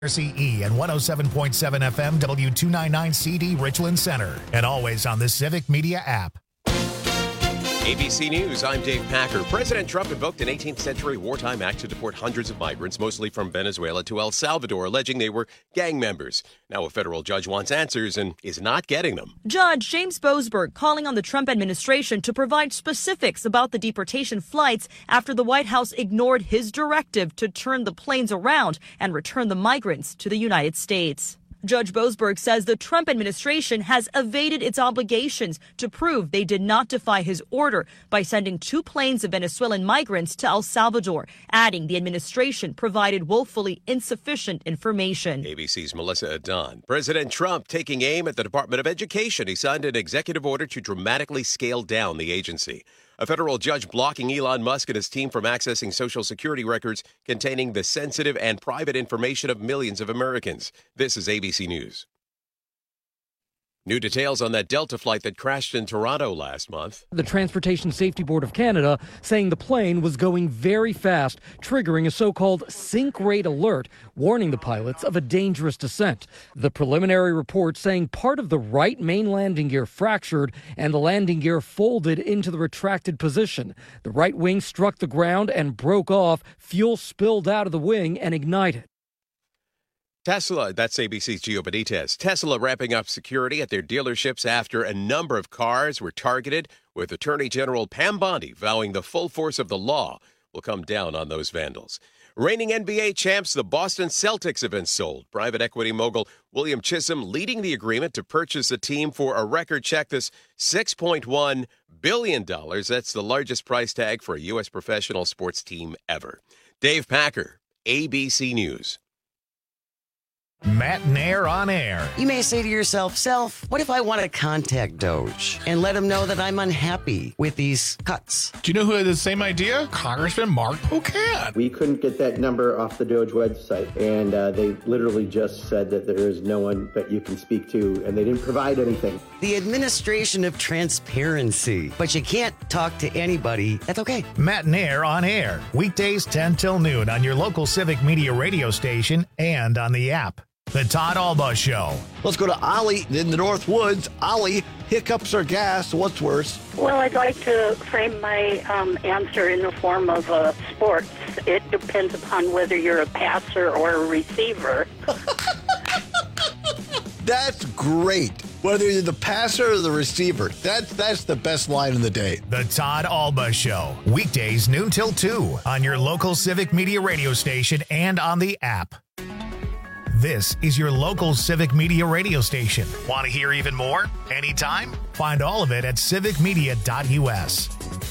CE and 107.7 FM W299CD Richland Center, and always on the Civic Media app. ABC News, I'm Dave Packer. President Trump invoked an 18th century wartime act to deport hundreds of migrants, mostly from Venezuela, to El Salvador, alleging they were gang members. Now a federal judge wants answers and is not getting them. Judge James Boasberg calling on the Trump administration to provide specifics about the deportation flights after the White House ignored his directive to turn the planes around and return the migrants to the United States. Judge Boasberg says the Trump administration has evaded its obligations to prove they did not defy his order by sending 2 planes of Venezuelan migrants to El Salvador, adding the administration provided woefully insufficient information. ABC's Melissa Adon. President Trump taking aim at the Department of Education. He signed an executive order to dramatically scale down the agency. A federal judge blocking Elon Musk and his team from accessing Social Security records containing the sensitive and private information of millions of Americans. This is ABC News. New details on that Delta flight that crashed in Toronto last month. The Transportation Safety Board of Canada saying the plane was going very fast, triggering a so-called sink rate alert, warning the pilots of a dangerous descent. The preliminary report saying part of the right main landing gear fractured and the landing gear folded into the retracted position. The right wing struck the ground and broke off. Fuel spilled out of the wing and ignited. Tesla, that's ABC's Gio Benitez. Tesla ramping up security at their dealerships after a number of cars were targeted, with Attorney General Pam Bondi vowing the full force of the law will come down on those vandals. Reigning NBA champs, the Boston Celtics, have been sold. Private equity mogul William Chisholm leading the agreement to purchase a team for a record, check this, $6.1 billion. That's the largest price tag for a U.S. professional sports team ever. Dave Packer, ABC News. Matt Nair on air. You may say to yourself, Self, what if I want to contact Doge and let him know that I'm unhappy with these cuts? Do you know who had the same idea? Congressman Mark Pocan. We couldn't get that number off the Doge website, and they literally just said that there is no one that you can speak to, and they didn't provide anything. The administration of transparency. But you can't talk to anybody. That's okay. Matt Nair on air. Weekdays 10 till noon on your local Civic Media radio station and on the app. The Todd Alba Show. Let's go to Ollie in the North Woods. Ollie, hiccups or gas? What's worse? Well, I'd like to frame my answer in the form of sports. It depends upon whether you're a passer or a receiver. That's great. Whether you're the passer or the receiver, that's the best line of the day. The Todd Alba Show. Weekdays noon till 2 on your local Civic Media radio station and on the app. This is your local Civic Media radio station. Want to hear even more? Anytime? Find all of it at civicmedia.us.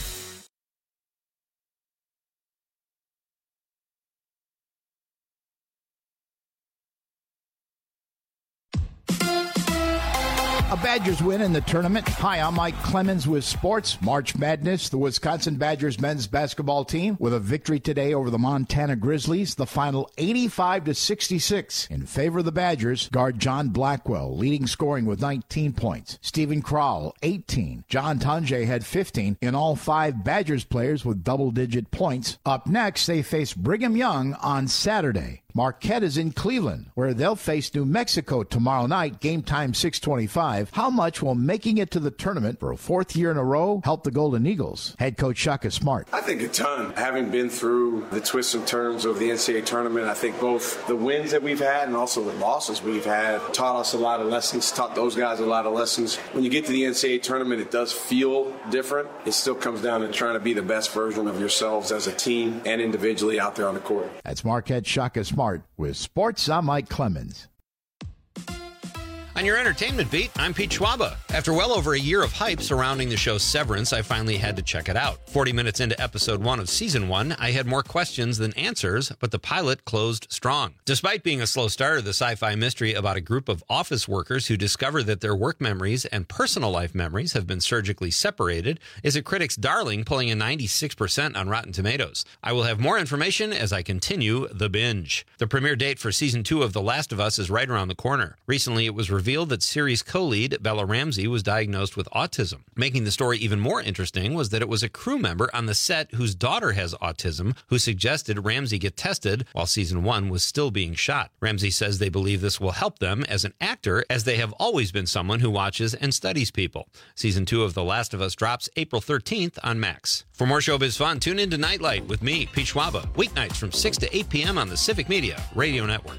A Badgers win in the tournament. Hi, I'm Mike Clemens with Sports. March Madness, the Wisconsin Badgers men's basketball team with a victory today over the Montana Grizzlies. The final 85-66 in favor of the Badgers. Guard John Blackwell leading scoring with 19 points. Stephen Crowell, 18. John Tonje had 15. In all, 5 Badgers players with double-digit points. Up next, they face Brigham Young on Saturday. Marquette is in Cleveland, where they'll face New Mexico tomorrow night, game time 6:25. How much will making it to the tournament for a 4th year in a row help the Golden Eagles? Head coach Shaka Smart. I think a ton. Having been through the twists and turns of the NCAA tournament, I think both the wins that we've had and also the losses we've had taught us a lot of lessons, taught those guys a lot of lessons. When you get to the NCAA tournament, it does feel different. It still comes down to trying to be the best version of yourselves as a team and individually out there on the court. That's Marquette Shaka Smart. With Sports, I'm Mike Clemens. On your entertainment beat, I'm Pete Schwaba. After well over a year of hype surrounding the show Severance, I finally had to check it out. 40 minutes into episode 1 of season 1, I had more questions than answers, but the pilot closed strong. Despite being a slow starter, the sci-fi mystery about a group of office workers who discover that their work memories and personal life memories have been surgically separated is a critic's darling, pulling a 96% on Rotten Tomatoes. I will have more information as I continue the binge. The premiere date for season 2 of The Last of Us is right around the corner. Recently, it was revealed revealed that series co-lead Bella Ramsey was diagnosed with autism. Making the story even more interesting was that it was a crew member on the set whose daughter has autism who suggested Ramsey get tested while season 1 was still being shot. Ramsey says they believe this will help them as an actor, as they have always been someone who watches and studies people. Season 2 of The Last of Us drops April 13th on Max. For more showbiz fun, tune in to Nightlight with me, Pete Schwaba, weeknights from 6 to 8 p.m. on the Civic Media Radio Network.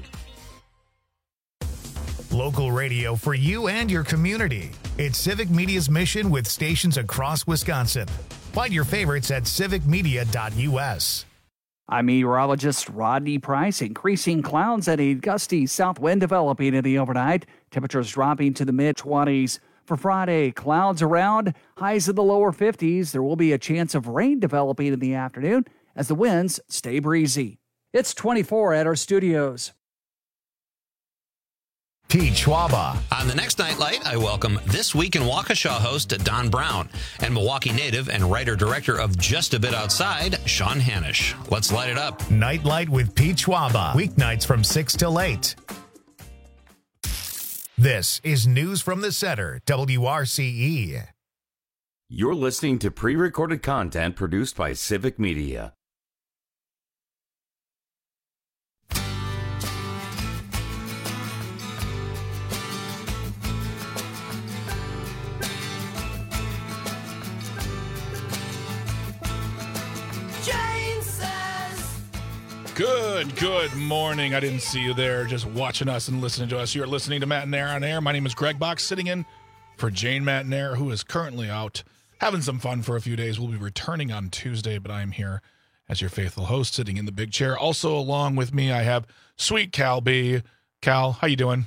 Local radio for you and your community. It's Civic Media's mission with stations across Wisconsin. Find your favorites at civicmedia.us. I'm meteorologist Rodney Price. Increasing clouds and a gusty south wind developing in the overnight. Temperatures dropping to the mid-20s. For Friday, clouds around, highs in the lower 50s. There will be a chance of rain developing in the afternoon as the winds stay breezy. It's 24 at our studios. Pete Schwaba. On the next Nightlight, I welcome This Week in Waukesha host Don Brown and Milwaukee native and writer-director of Just a Bit Outside, Sean Hanisch. Let's light it up. Nightlight with Pete Schwaba. Weeknights from 6 till 8. This is News from the Center, WRCE. You're listening to pre-recorded content produced by Civic Media. Good morning. I didn't see you there, just watching us and listening to us. You're listening to Matt and Air on Air. My name is Greg Box, sitting in for Jane Matt and Air, who is currently out having some fun for a few days. We'll be returning on Tuesday, but I am here as your faithful host, sitting in the big chair. Also along with me, I have Sweet Cal B. Cal, how you doing?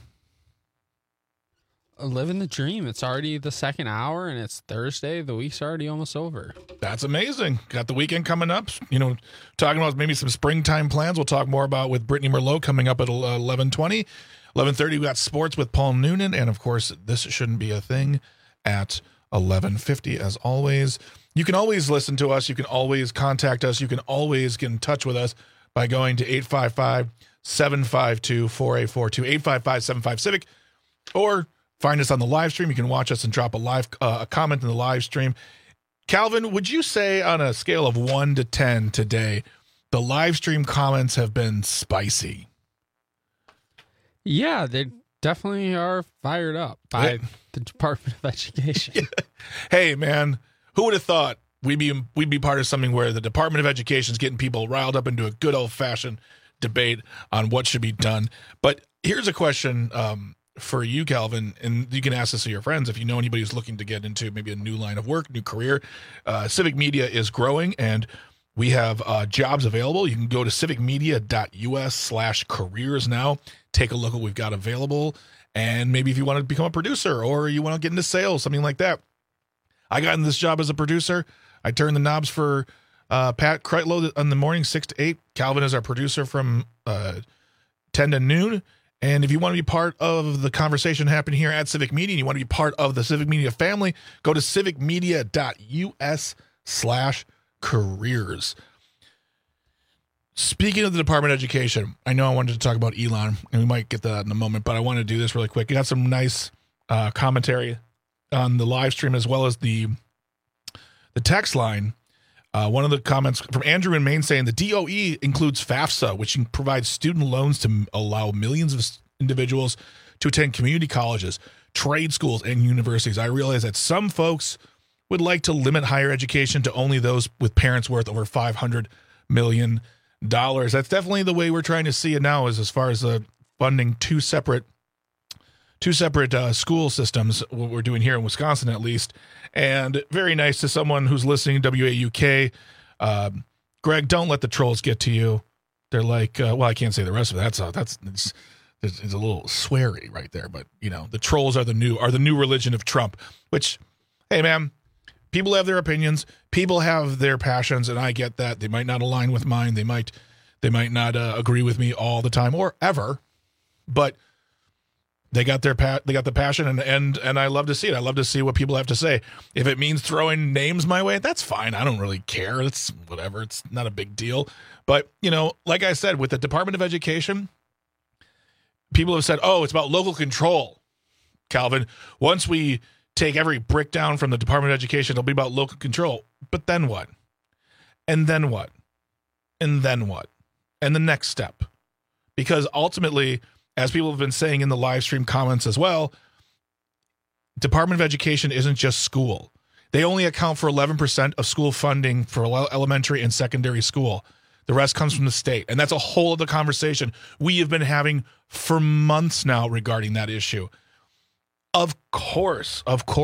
Living the dream. It's already the second hour, and it's Thursday. The week's already almost over. That's amazing. Got the weekend coming up. You know, talking about maybe some springtime plans. We'll talk more about with Brittany Merlot coming up at 11:20. 11:30, we got sports with Paul Noonan. And, of course, This Shouldn't Be a Thing at 11:50, as always. You can always listen to us. You can always contact us. You can always get in touch with us by going to 855-752-4842, 855-75-CIVIC, or find us on the live stream. You can watch us and drop a comment in the live stream. Calvin, would you say on a scale of 1 to 10 today, the live stream comments have been spicy? Yeah, they definitely are fired up by the Department of Education. Hey, man, who would have thought we'd be part of something where the Department of Education is getting people riled up into a good old-fashioned debate on what should be done. But here's a question for you, Calvin, and you can ask this to your friends if you know anybody who's looking to get into maybe a new line of work, new career. Civic Media is growing, and we have jobs available. You can go to civicmedia.us/careers now. Take a look at what we've got available, and maybe if you want to become a producer or you want to get into sales, something like that. I got in this job as a producer. I turned the knobs for Pat Kreitlow in the morning, 6 to 8. Calvin is our producer from 10 to noon. And if you want to be part of the conversation happening here at Civic Media and you want to be part of the Civic Media family, go to civicmedia.us/careers. Speaking of the Department of Education, I know I wanted to talk about Elon, and we might get to that in a moment, but I want to do this really quick. You got some nice commentary on the live stream as well as the text line. One of the comments from Andrew in Maine saying the DOE includes FAFSA, which provides student loans to allow millions of individuals to attend community colleges, trade schools, and universities. I realize that some folks would like to limit higher education to only those with parents worth over $500 million. That's definitely the way we're trying to see it now, is as far as funding two separate school systems, what we're doing here in Wisconsin at least. And very nice to someone who's listening, WAUK. Greg, don't let the trolls get to you. They're like, well, I can't say the rest of it. It's a little sweary right there, but you know, the trolls are the new religion of Trump, which, hey man, people have their opinions, people have their passions, and I get that. They might not align with mine. They might not agree with me all the time or ever, but they got the passion, and I love to see it. I love to see what people have to say. If it means throwing names my way, that's fine. I don't really care. It's whatever. It's not a big deal. But, you know, like I said, with the Department of Education, people have said, oh, it's about local control. Calvin. Once we take every brick down from the Department of Education, it'll be about local control. But then what? And then what? And then what? And the next step. Because ultimately, as people have been saying in the live stream comments as well, Department of Education isn't just school. They only account for 11% of school funding for elementary and secondary school. The rest comes from the state. And that's a whole other conversation we have been having for months now regarding that issue. Of course.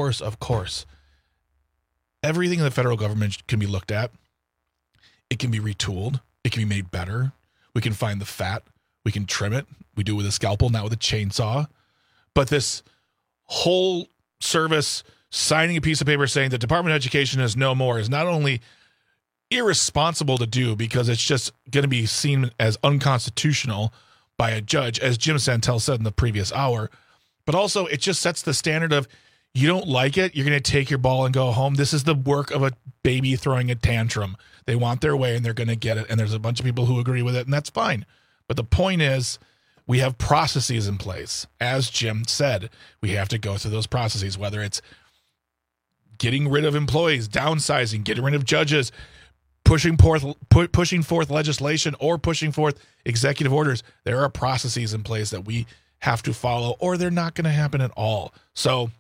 Everything in the federal government can be looked at. It can be retooled. It can be made better. We can find the fat. We can trim it. We do it with a scalpel, not with a chainsaw. But this whole service signing a piece of paper saying the Department of Education is no more is not only irresponsible to do because it's just going to be seen as unconstitutional by a judge, as Jim Santel said in the previous hour, but also it just sets the standard of you don't like it, you're going to take your ball and go home. This is the work of a baby throwing a tantrum. They want their way and they're going to get it. And there's a bunch of people who agree with it, and that's fine. But the point is, we have processes in place. As Jim said, we have to go through those processes, whether it's getting rid of employees, downsizing, getting rid of judges, pushing forth legislation, or pushing forth executive orders. There are processes in place that we have to follow, or they're not going to happen at all. So,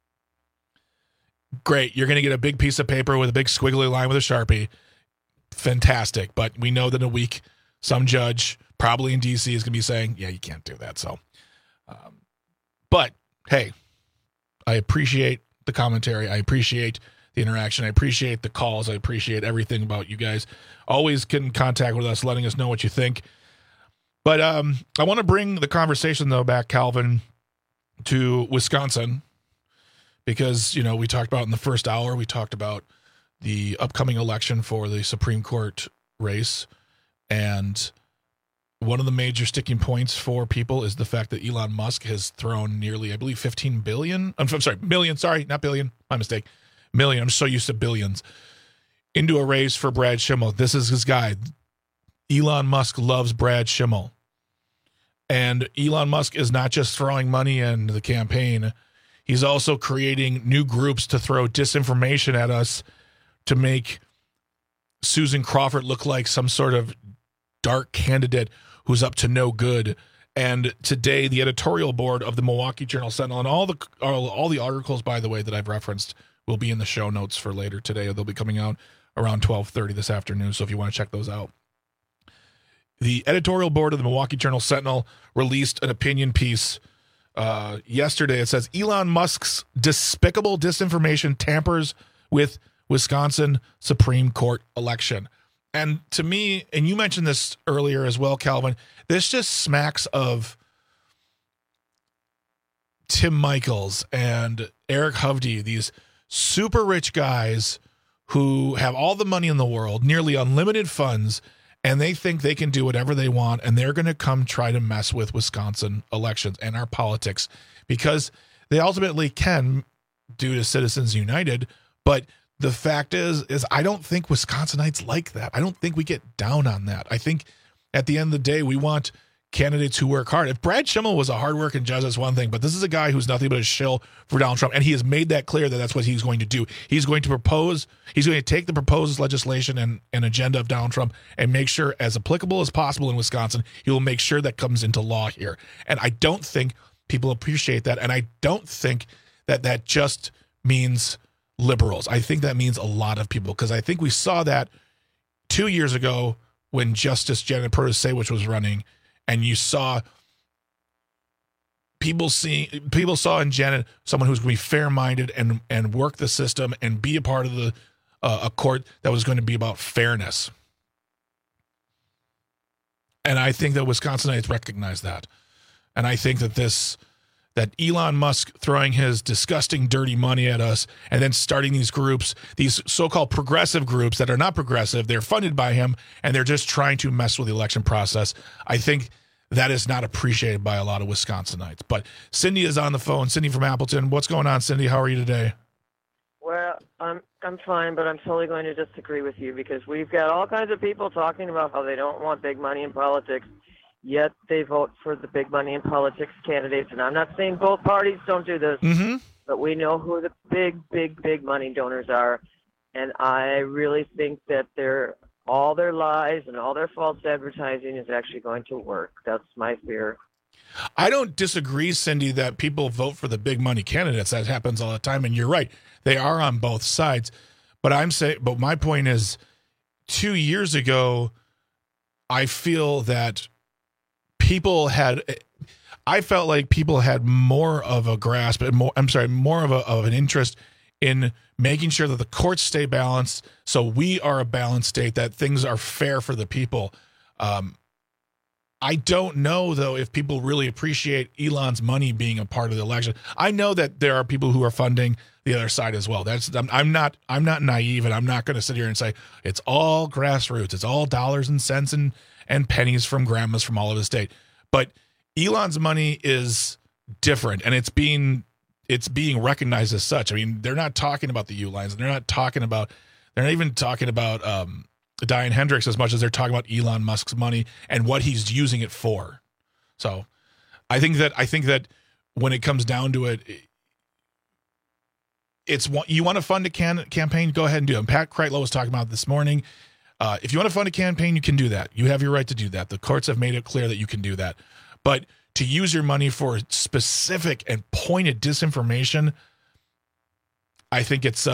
great. You're going to get a big piece of paper with a big squiggly line with a Sharpie. Fantastic. But we know that in a week, some judge, probably in D.C., is going to be saying, yeah, you can't do that. So, but hey, I appreciate the commentary. I appreciate the interaction. I appreciate the calls. I appreciate everything about you guys. Always get in contact with us, letting us know what you think. But I want to bring the conversation, though, back, Calvin, to Wisconsin, because, you know, we talked about in the first hour, we talked about the upcoming election for the Supreme Court race. And one of the major sticking points for people is the fact that Elon Musk has thrown nearly, I believe, 15 billion. I'm sorry, million. Sorry, not billion. My mistake. Million. I'm so used to billions. Into a race for Brad Schimmel. This is his guy. Elon Musk loves Brad Schimmel. And Elon Musk is not just throwing money into the campaign. He's also creating new groups to throw disinformation at us to make Susan Crawford look like some sort of dark candidate who's up to no good. And today, the editorial board of the Milwaukee Journal Sentinel, and all the articles, by the way, that I've referenced will be in the show notes for later today. They'll be coming out around 12:30 this afternoon, so if you want to check those out. The editorial board of the Milwaukee Journal Sentinel released an opinion piece yesterday. It says, Elon Musk's despicable disinformation tampers with Wisconsin Supreme Court election. And to me, and you mentioned this earlier as well, Calvin, this just smacks of Tim Michaels and Eric Hovde, these super rich guys who have all the money in the world, nearly unlimited funds, and they think they can do whatever they want, and they're going to come try to mess with Wisconsin elections and our politics because they ultimately can due to Citizens United, but the fact is I don't think Wisconsinites like that. I don't think we get down on that. I think at the end of the day, we want candidates who work hard. If Brad Schimmel was a hardworking judge, that's one thing, but this is a guy who's nothing but a shill for Donald Trump, and he has made that clear that that's what he's going to do. He's going to take the proposed legislation and agenda of Donald Trump and make sure, as applicable as possible in Wisconsin, he will make sure that comes into law here. And I don't think people appreciate that, and I don't think that just means liberals. I think that means a lot of people, because I think we saw that 2 years ago when Justice Janet Protasiewicz was running, and you saw people saw in Janet someone who's going to be fair-minded and work the system and be a part of a court that was going to be about fairness. And I think that Wisconsinites recognize that. And I think that Elon Musk throwing his disgusting, dirty money at us and then starting these groups, these so-called progressive groups that are not progressive, they're funded by him, and they're just trying to mess with the election process. I think that is not appreciated by a lot of Wisconsinites. But Cindy is on the phone. Cindy from Appleton. What's going on, Cindy? How are you today? Well, I'm fine, but I'm totally going to disagree with you because we've got all kinds of people talking about how they don't want big money in politics. yet they vote for the big money in politics candidates. And I'm not saying both parties don't do this, but we know who the big money donors are. And I really think that all their lies and all their false advertising is actually going to work. That's my fear. I don't disagree, Cindy, that people vote for the big money candidates. That happens all the time, and you're right. They are on both sides. But my point is, 2 years ago, I feel that I felt like people had more of a grasp and more of an interest in making sure that the courts stay balanced, so we are a balanced state, that things are fair for the people. I don't know, though, if people really appreciate Elon's money being a part of the election. I know that there are people who are funding the other side as well. I'm not naive, and I'm not going to sit here and say it's all grassroots. It's all dollars and cents and pennies from grandmas from all over the state. But Elon's money is different, and it's being recognized as such. I mean, they're not talking about the Ulines. They're not even talking about Diane Hendricks as much as they're talking about Elon Musk's money and what he's using it for. So I think that when it comes down to it, you want to fund a campaign, go ahead and do it. And Pat Kreitlow was talking about it this morning. If you want to fund a campaign, you can do that. You have your right to do that. The courts have made it clear that you can do that. But to use your money for specific and pointed disinformation, I think that's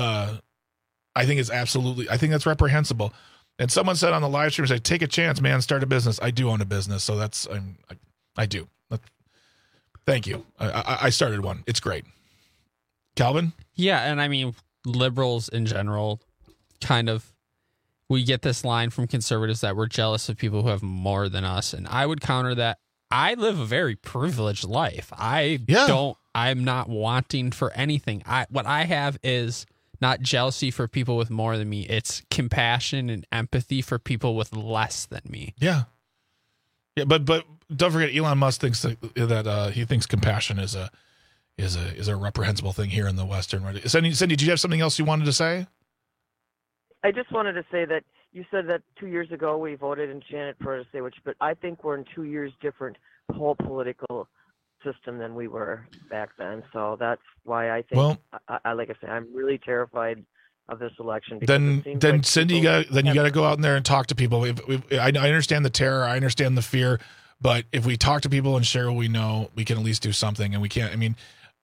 reprehensible. And someone said on the live stream, take a chance, man, start a business. I do own a business, so I do. Thank you. I started one. It's great. Calvin? Yeah, and I mean, liberals in general, we get this line from conservatives that we're jealous of people who have more than us. And I would counter that. I live a very privileged life. I'm not wanting for anything. What I have is not jealousy for people with more than me. It's compassion and empathy for people with less than me. Yeah. Yeah, but don't forget, Elon Musk thinks that he thinks compassion is a reprehensible thing here in the Western. Right? Cindy, did you have something else you wanted to say? I just wanted to say that you said that 2 years ago we voted in Janet Protesewicz, but I think we're in 2 years different whole political system than we were back then. So that's why I think, like I say, I'm really terrified of this election. Then Cindy, you got to go out in there and talk to people. I understand the terror, I understand the fear, but if we talk to people and share what we know, we can at least do something. And we can't. I mean,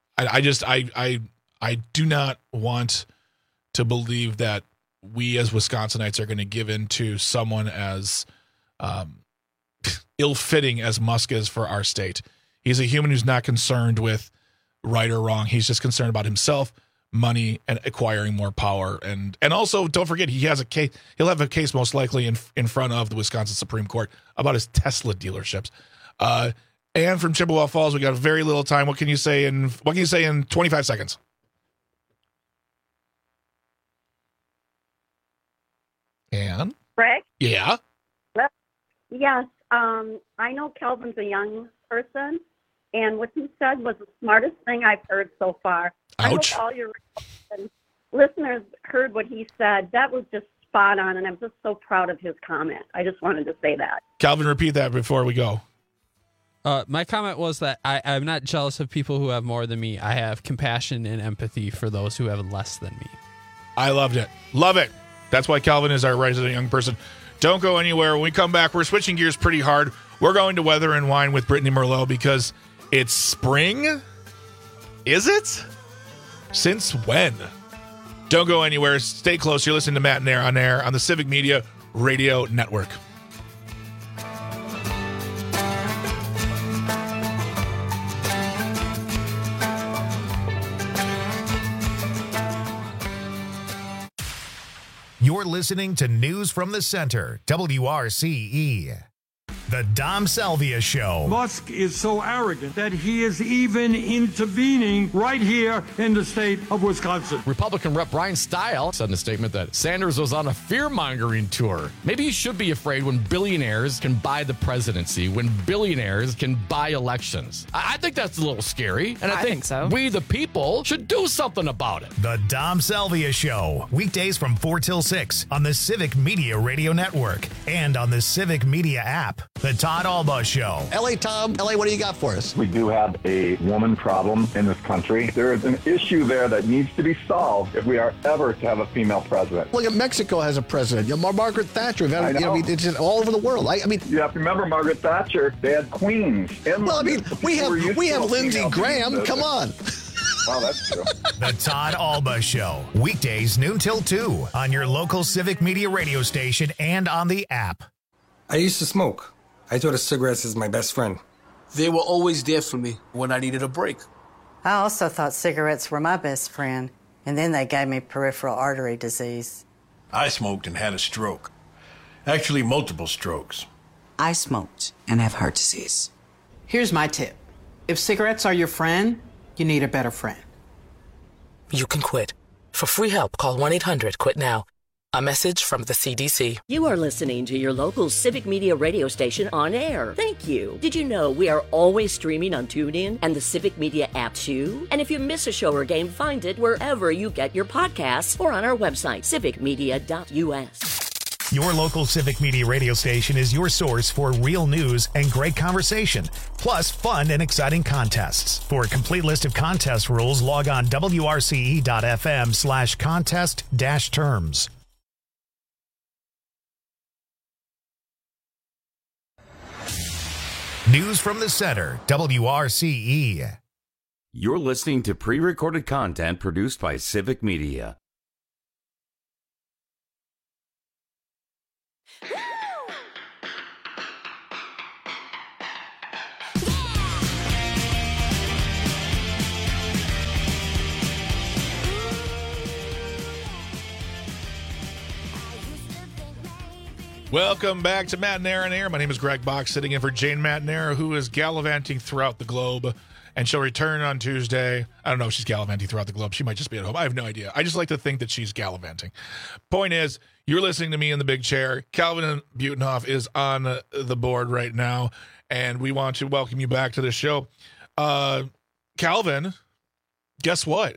I do not want to believe that we as Wisconsinites are going to give in to someone as ill-fitting as Musk is for our state. He's a human who's not concerned with right or wrong. He's just concerned about himself, money, and acquiring more power. And also, don't forget, he has a case. He'll have a case most likely in front of the Wisconsin Supreme Court about his Tesla dealerships. And from Chippewa Falls, we got very little time. What can you say in 25 seconds? And Greg? Yeah. Yes. I know Calvin's a young person, and what he said was the smartest thing I've heard so far. Ouch. I hope all your listeners heard what he said. That was just spot on, and I'm just so proud of his comment. I just wanted to say that. Calvin, repeat that before we go. My comment was that I'm not jealous of people who have more than me. I have compassion and empathy for those who have less than me. I loved it. Love it. That's why Calvin is our resident young person. Don't go anywhere. When we come back, we're switching gears pretty hard. We're going to Weather and Wine with Brittany Merlot because it's spring. Is it? Since when? Don't go anywhere. Stay close. You're listening to Matt and Air on the Civic Media Radio Network. You're listening to News from the Center, WRCE. The Dom Salvia Show. Musk is so arrogant that he is even intervening right here in the state of Wisconsin. Republican Rep. Brian Stile said in a statement that Sanders was on a fear-mongering tour. Maybe he should be afraid when billionaires can buy the presidency, when billionaires can buy elections. I think that's a little scary, and I think so. We, the people, should do something about it. The Dom Salvia Show. Weekdays from 4 till 6 on the Civic Media Radio Network and on the Civic Media app. The Todd Alba Show. L.A. Tom, L.A., what do you got for us? We do have a woman problem in this country. There is an issue there that needs to be solved if we are ever to have a female president. Look at Mexico has a president. Margaret Thatcher. It's just all over the world. I mean, you have to remember Margaret Thatcher. They had queens. Well, I mean, we have Lindsey Graham. Come on. Wow, that's true. The Todd Alba Show. Weekdays noon till 2 on your local Civic Media radio station and on the app. I used to smoke. I thought of cigarettes as my best friend. They were always there for me when I needed a break. I also thought cigarettes were my best friend, and then they gave me peripheral artery disease. I smoked and had a stroke. Actually, multiple strokes. I smoked and have heart disease. Here's my tip. If cigarettes are your friend, you need a better friend. You can quit. For free help, call 1-800-QUIT-NOW. A message from the CDC. You are listening to your local Civic Media radio station on air. Thank you. Did you know we are always streaming on TuneIn and the Civic Media app too? And if you miss a show or game, find it wherever you get your podcasts or on our website, civicmedia.us. Your local Civic Media radio station is your source for real news and great conversation, plus fun and exciting contests. For a complete list of contest rules, log on wrce.fm/contest-terms. News from the center, WRCE. You're listening to pre-recorded content produced by Civic Media. Welcome back to Matt and Aaron Air. My name is Greg Box, sitting in for Jane McNair, who is gallivanting throughout the globe, and she'll return on Tuesday. I don't know if she's gallivanting throughout the globe. She might just be at home. I have no idea. I just like to think that she's gallivanting. Point is, you're listening to me in the big chair. Calvin Butenhoff is on the board right now, and we want to welcome you back to the show. Calvin, guess what?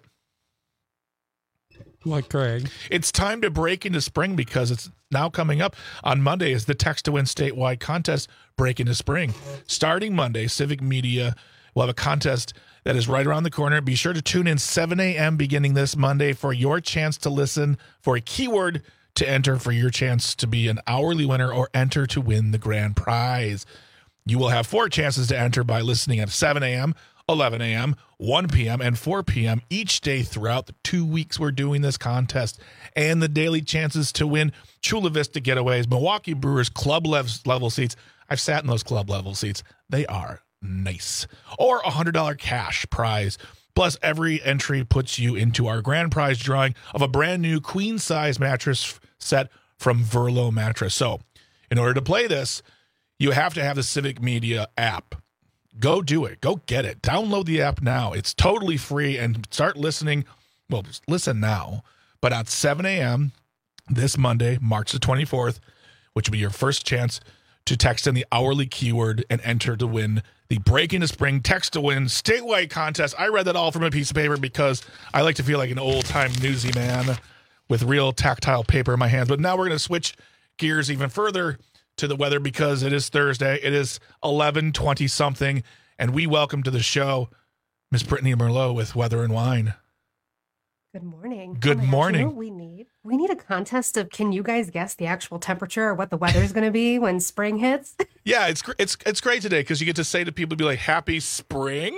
What, Greg? It's time to break into spring because it's now coming up on Monday is the Text to Win statewide contest, Break into Spring. Starting Monday, Civic Media will have a contest that is right around the corner. Be sure to tune in 7 a.m. beginning this Monday for your chance to listen for a keyword to enter for your chance to be an hourly winner or enter to win the grand prize. You will have 4 chances to enter by listening at 7 a.m., 11 a.m., 1 p.m., and 4 p.m. each day throughout the 2 weeks we're doing this contest. And the daily chances to win Chula Vista Getaways, Milwaukee Brewers club level seats. I've sat in those club level seats. They are nice. Or a $100 cash prize. Plus, every entry puts you into our grand prize drawing of a brand new queen size mattress set from Verlo Mattress. So, in order to play this, you have to have the Civic Media app. Go do it. Go get it. Download the app now. It's totally free and start listening. Well, just listen now. But at 7 a.m. this Monday, March the 24th, which will be your first chance to text in the hourly keyword and enter to win the Break into Spring Text to Win statewide contest. I read that all from a piece of paper because I like to feel like an old-time newsy man with real tactile paper in my hands. But now we're going to switch gears even further to the weather because it is Thursday. It is 11:20 something, and we welcome to the show Miss Brittany Merlot with Weather and Wine. Good morning. Good morning. You know what we need? We need a contest of can you guys guess the actual temperature or what the weather is going to be when spring hits? Yeah, it's great today because you get to say to people, be like, "Happy spring."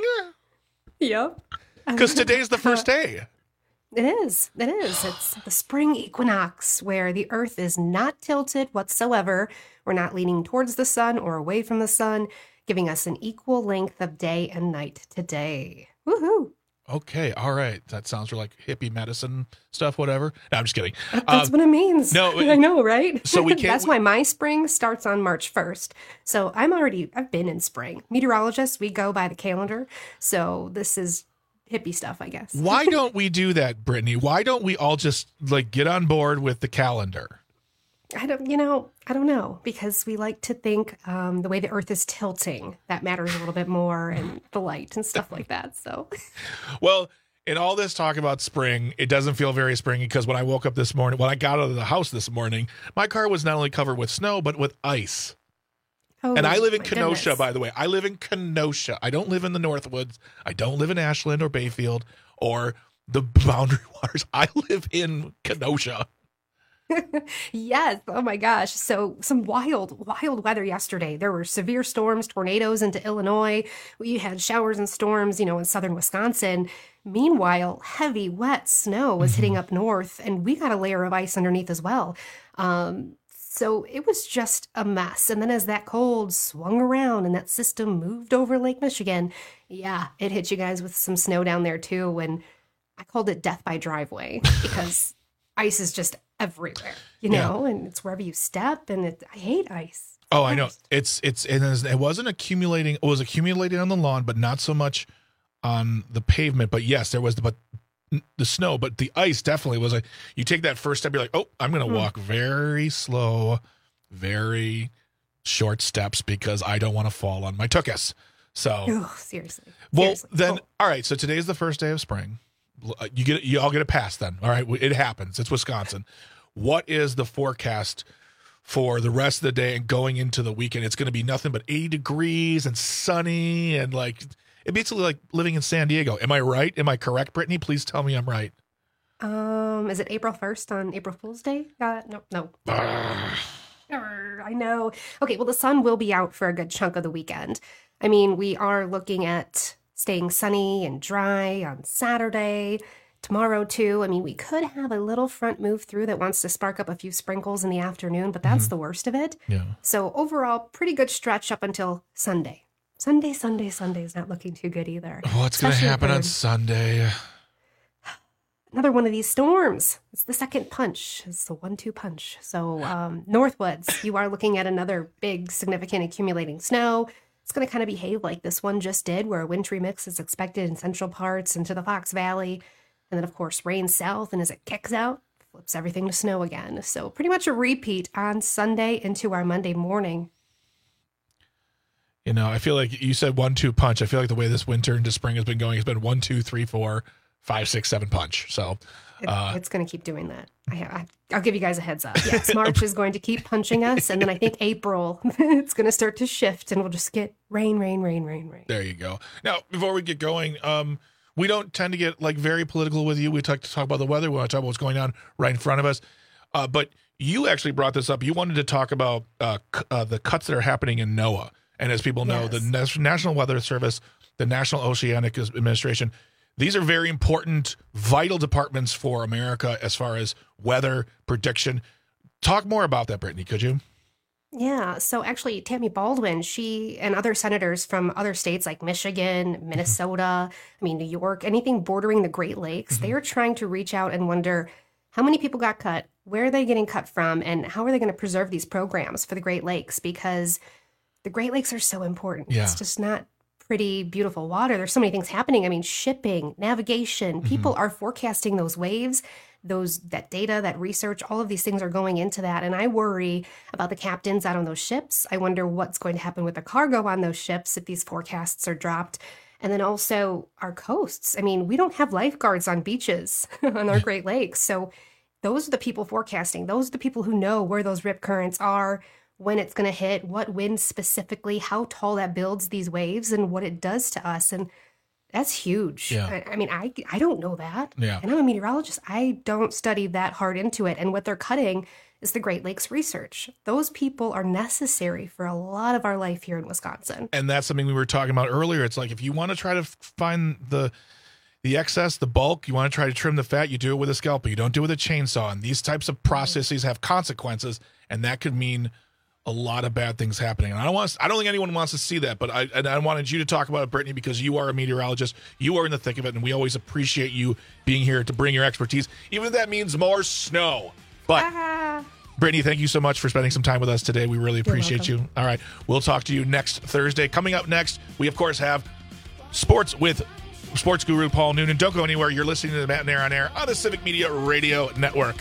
Yep. Because today's the first day. It is. It is. It's the spring equinox where the earth is not tilted whatsoever. We're not leaning towards the sun or away from the sun, giving us an equal length of day and night today. Woohoo. Okay. All right. That sounds like hippie medicine stuff, whatever. No, I'm just kidding. That's what it means. No, I know, right? So we can't. That's why my spring starts on March 1st. So I've been in spring. Meteorologists, we go by the calendar. So this is hippie stuff, I guess. Why don't we do that, Brittany? Why don't we all just get on board with the calendar? I don't know, because we like to think the way the earth is tilting, that matters a little bit more, and the light and stuff like that. So, well, in all this talk about spring, it doesn't feel very springy because when I woke up this morning, when I got out of the house this morning, my car was not only covered with snow, but with ice. And I live in my Kenosha, goodness. by the way. I live in Kenosha. I don't live in the Northwoods. I don't live in Ashland or Bayfield or the Boundary Waters. I live in Kenosha. Yes. Oh my gosh. So some wild weather yesterday. There were severe storms, tornadoes into Illinois. We had showers and storms, in southern Wisconsin. Meanwhile, heavy, wet snow was hitting up north, and we got a layer of ice underneath as well. So it was just a mess. And then as that cold swung around and that system moved over Lake Michigan, yeah, it hit you guys with some snow down there too. And I called it death by driveway because ice is just everywhere, and it's wherever you step. And I hate ice. Oh, I know. It wasn't accumulating. It was accumulating on the lawn, but not so much on the pavement. But yes, there was the snow, but the ice definitely was you take that first step, you're like, oh, I'm going to walk very slow, very short steps because I don't want to fall on my tuchus. So seriously. Well, then, all right. So today's the first day of spring. You all get a pass then. All right. It happens. It's Wisconsin. What is the forecast for the rest of the day and going into the weekend? It's going to be nothing but 80 degrees and sunny and it's basically like living in San Diego. Am I right? Am I correct, Brittany? Please tell me I'm right. Is it April 1st on April Fool's Day? No. I know. Okay, well, the sun will be out for a good chunk of the weekend. I mean, we are looking at staying sunny and dry on Saturday, tomorrow too. I mean, we could have a little front move through that wants to spark up a few sprinkles in the afternoon, but that's the worst of it. Yeah. So overall, pretty good stretch up until Sunday. Sunday is not looking too good either. What's going to happen on Sunday? Another one of these storms. It's the second punch. It's the 1-2 punch. So Northwoods, you are looking at another big, significant accumulating snow. It's going to kind of behave like this one just did, where a wintry mix is expected in central parts into the Fox Valley. And then, of course, rain south. And as it kicks out, flips everything to snow again. So pretty much a repeat on Sunday into our Monday morning. I feel like you said 1-2 punch. I feel like the way this winter into spring has been going has been 1, 2, 3, 4, 5, 6, 7 punch. So it's going to keep doing that. I'll give you guys a heads up. Yes, March is going to keep punching us. And then I think April, it's going to start to shift and we'll just get rain. There you go. Now, before we get going, we don't tend to get very political with you. We like to talk about the weather. We want to talk about what's going on right in front of us. But you actually brought this up. You wanted to talk about the cuts that are happening in NOAA. And as people know, the National Weather Service, the National Oceanic Administration, these are very important, vital departments for America as far as weather prediction. Talk more about that, Brittany, could you? Yeah. So actually, Tammy Baldwin, she and other senators from other states like Michigan, Minnesota, New York, anything bordering the Great Lakes, they are trying to reach out and wonder how many people got cut, where are they getting cut from, and how are they going to preserve these programs for the Great Lakes? Because the Great Lakes are so important. Yeah. It's just not pretty, beautiful water. There's so many things happening. Shipping, navigation, people are forecasting those waves, that data, that research, all of these things are going into that. And I worry about the captains out on those ships. I wonder what's going to happen with the cargo on those ships if these forecasts are dropped. And then also our coasts. We don't have lifeguards on beaches on our Great Lakes. So those are the people forecasting. Those are the people who know where those rip currents are, when it's going to hit, what winds specifically, how tall that builds these waves, and what it does to us. And that's huge. Yeah. I don't know that. Yeah. And I'm a meteorologist. I don't study that hard into it. And what they're cutting is the Great Lakes research. Those people are necessary for a lot of our life here in Wisconsin. And that's something we were talking about earlier. It's like if you want to try to find the excess, the bulk, you want to try to trim the fat, you do it with a scalpel. You don't do it with a chainsaw. And these types of processes have consequences, and that could mean a lot of bad things happening. And I don't think anyone wants to see that, but I wanted you to talk about it, Brittany, because you are a meteorologist. You are in the thick of it, and we always appreciate you being here to bring your expertise, even if that means more snow. But Brittany, thank you so much for spending some time with us today. We really appreciate you. All right. We'll talk to you next Thursday. Coming up next, we, of course, have sports with sports guru Paul Noonan. Don't go anywhere. You're listening to the Matt and Aaron on Air on the Civic Media Radio Network.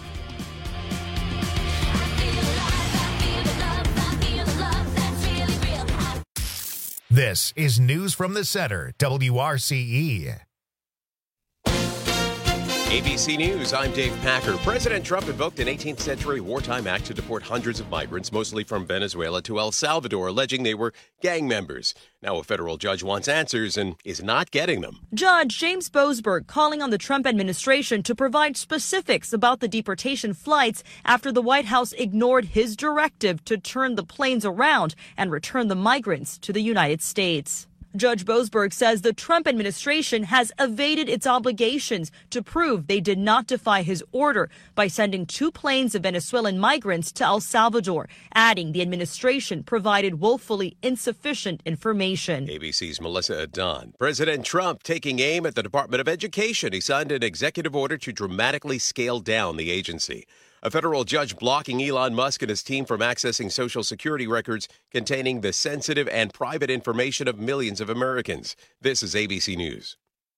This is News from the Center, WRCE. ABC News, I'm Dave Packer. President Trump invoked an 18th century wartime act to deport hundreds of migrants, mostly from Venezuela, to El Salvador, alleging they were gang members. Now a federal judge wants answers and is not getting them. Judge James Boasberg calling on the Trump administration to provide specifics about the deportation flights after the White House ignored his directive to turn the planes around and return the migrants to the United States. Judge Boasberg says the Trump administration has evaded its obligations to prove they did not defy his order by sending 2 planes of Venezuelan migrants to El Salvador, adding the administration provided woefully insufficient information. ABC's Melissa Adon. President Trump taking aim at the Department of Education. He signed an executive order to dramatically scale down the agency. A federal judge blocking Elon Musk and his team from accessing Social Security records containing the sensitive and private information of millions of Americans. This is ABC News.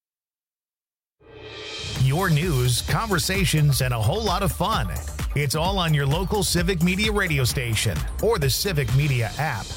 Your news, conversations, and a whole lot of fun. It's all on your local Civic Media radio station or the Civic Media app.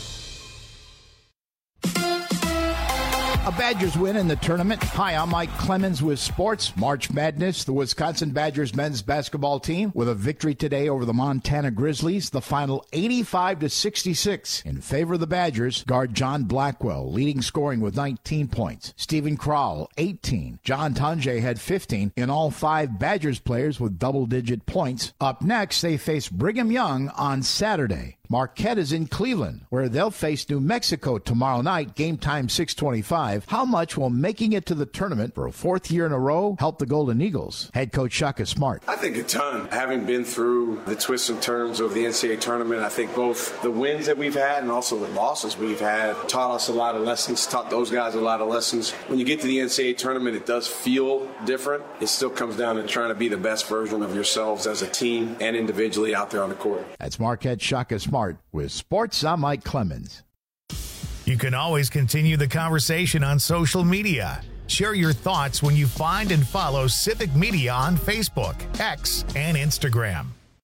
A Badgers win in the tournament. Hi, I'm Mike Clemens with sports. March Madness, the Wisconsin Badgers men's basketball team with a victory today over the Montana Grizzlies. The final 85-66 in favor of the Badgers. Guard John Blackwell leading scoring with 19 points. Stephen Crowell, 18. John Tunje had 15. In all 5 Badgers players with double-digit points. Up next, they face Brigham Young on Saturday. Marquette is in Cleveland, where they'll face New Mexico tomorrow night, game time 6:25. How much will making it to the tournament for a 4th year in a row help the Golden Eagles? Head coach Shaka Smart. I think a ton. Having been through the twists and turns of the NCAA tournament, I think both the wins that we've had and also the losses we've had taught us a lot of lessons, taught those guys a lot of lessons. When you get to the NCAA tournament, it does feel different. It still comes down to trying to be the best version of yourselves as a team and individually out there on the court. That's Marquette Shaka Smart. With sports, I'm Mike Clemens. You can always continue the conversation on social media. Share your thoughts when you find and follow Civic Media on Facebook, X, and Instagram.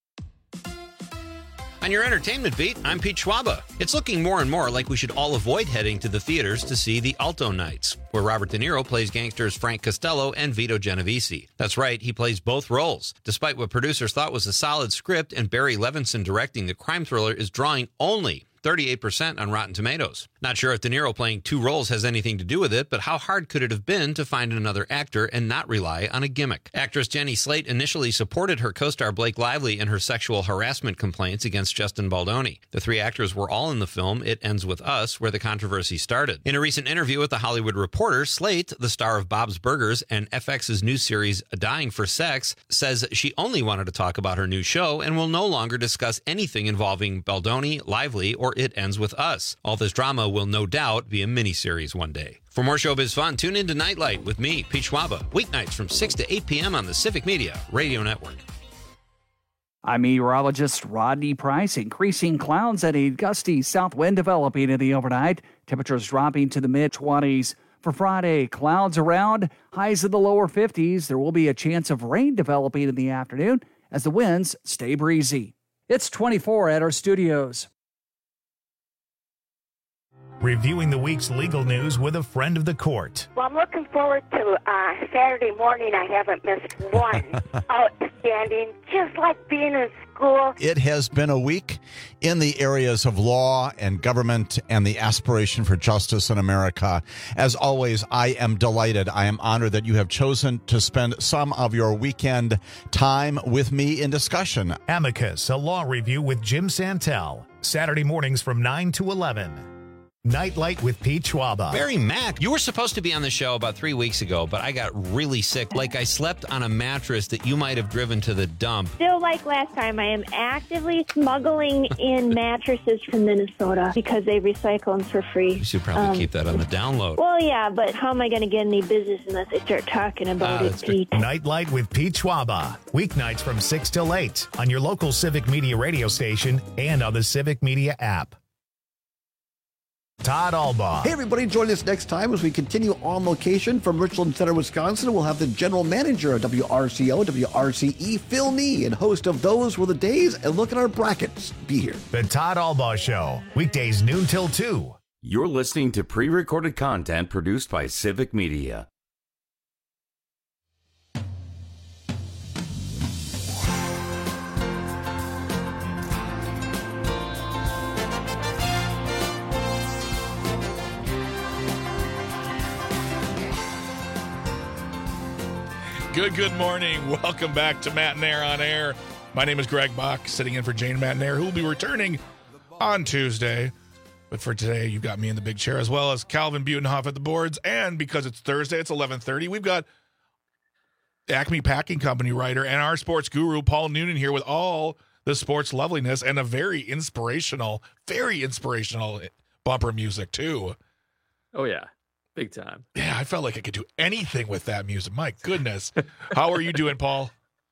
On your entertainment beat, I'm Pete Schwaba. It's looking more and more like we should all avoid heading to the theaters to see The Alto Nights, where Robert De Niro plays gangsters Frank Costello and Vito Genovese. That's right, he plays both roles. Despite what producers thought was a solid script and Barry Levinson directing, the crime thriller is drawing only 38% on Rotten Tomatoes. Not sure if De Niro playing 2 roles has anything to do with it, but how hard could it have been to find another actor and not rely on a gimmick? Actress Jenny Slate initially supported her co-star Blake Lively in her sexual harassment complaints against Justin Baldoni. The 3 actors were all in the film It Ends With Us, where the controversy started. In a recent interview with The Hollywood Reporter, Slate, the star of Bob's Burgers and FX's new series Dying for Sex, says she only wanted to talk about her new show and will no longer discuss anything involving Baldoni, Lively, or It Ends With Us. All this drama will no doubt be a miniseries one day. For more showbiz fun, tune in to Nightlight with me, Pete Schwaba, weeknights from 6 to 8 p.m. on the Civic Media Radio Network. I'm meteorologist Rodney Price. Increasing clouds and a gusty south wind developing in the overnight. Temperatures dropping to the mid-20s. For Friday, clouds around, highs in the lower 50s. There will be a chance of rain developing in the afternoon as the winds stay breezy. It's 24 at our studios. Reviewing the week's legal news with a friend of the court. Well, I'm looking forward to Saturday morning. I haven't missed one. Outstanding, just like being in school. It has been a week in the areas of law and government and the aspiration for justice in America. As always, I am delighted. I am honored that you have chosen to spend some of your weekend time with me in discussion. Amicus, a law review with Jim Santel. Saturday mornings from 9 to 11. Nightlight with Pete Schwaba. Barry Mack, you were supposed to be on the show about 3 weeks ago, but I got really sick. Like I slept on a mattress that you might have driven to the dump. Still like last time, I am actively smuggling in mattresses from Minnesota because they recycle them for free. You should probably keep that on the download. Well, yeah, but how am I going to get any business unless I start talking about it, Pete? Nightlight with Pete Schwaba. Weeknights from 6 till 8 on your local Civic Media radio station and on the Civic Media app. Todd Albaugh. Hey, everybody, join us next time as we continue on location from Richland Center, Wisconsin. We'll have the general manager of WRCO, WRCE, Phil Nee, and host of Those Were the Days, and look at our brackets. Be here. The Todd Albaugh Show, weekdays noon till 2. You're listening to pre-recorded content produced by Civic Media. Good morning. Welcome back to Matt and Air on Air. My name is Greg Bach, sitting in for Jane Matt and Air, who will be returning on Tuesday. But for today, you've got me in the big chair, as well as Calvin Butenhoff at the boards. And because it's Thursday, it's 11:30, we've got Acme Packing Company writer and our sports guru, Paul Noonan, here with all the sports loveliness and a very inspirational bumper music, too. Oh, yeah. Big time. Yeah, I felt like I could do anything with that music. My goodness. How are you doing, Paul?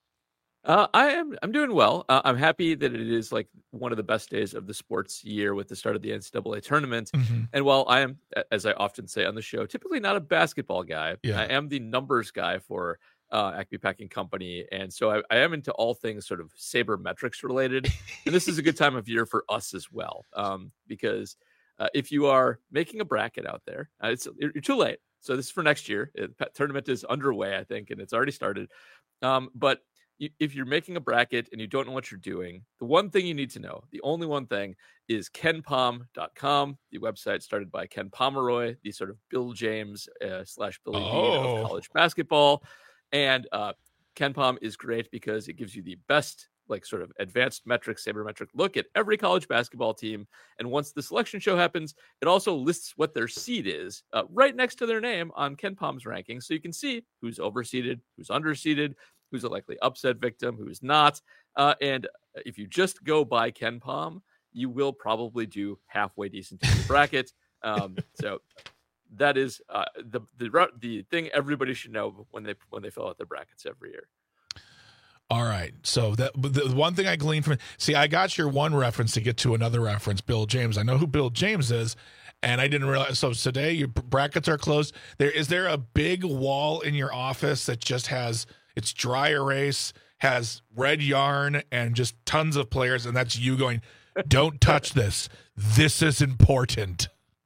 I'm doing well. I'm happy that it is like one of the best days of the sports year with the start of the NCAA tournament. Mm-hmm. And while I am, as I often say on the show, typically not a basketball guy, I am the numbers guy for Acme Packing Company. And so I am into all things sort of sabermetrics related. And this is a good time of year for us as well, because if you are making a bracket out there, you're too late. So this is for next year. The tournament is underway, I think, and it's already started. But if you're making a bracket and you don't know what you're doing, the one thing you need to know, the only one thing, is KenPom.com, the website started by Ken Pomeroy, the sort of Bill James / Billy Beane of college basketball. And KenPom is great because it gives you the best, like, sort of advanced metrics, sabermetric look at every college basketball team. And once the selection show happens, it also lists what their seed is right next to their name on KenPom's ranking. So you can see who's overseeded, who's underseeded, who's a likely upset victim, who's not. And if you just go by KenPom, you will probably do halfway decent in your bracket. So that is the thing everybody should know when they fill out their brackets every year. All right. So the one thing I gleaned from it, see, I got your one reference to get to another reference, Bill James. I know who Bill James is, and I didn't realize. So today your brackets are closed. Is there a big wall in your office that just has, it's dry erase, has red yarn, and just tons of players, and that's you going, don't touch this. This is important.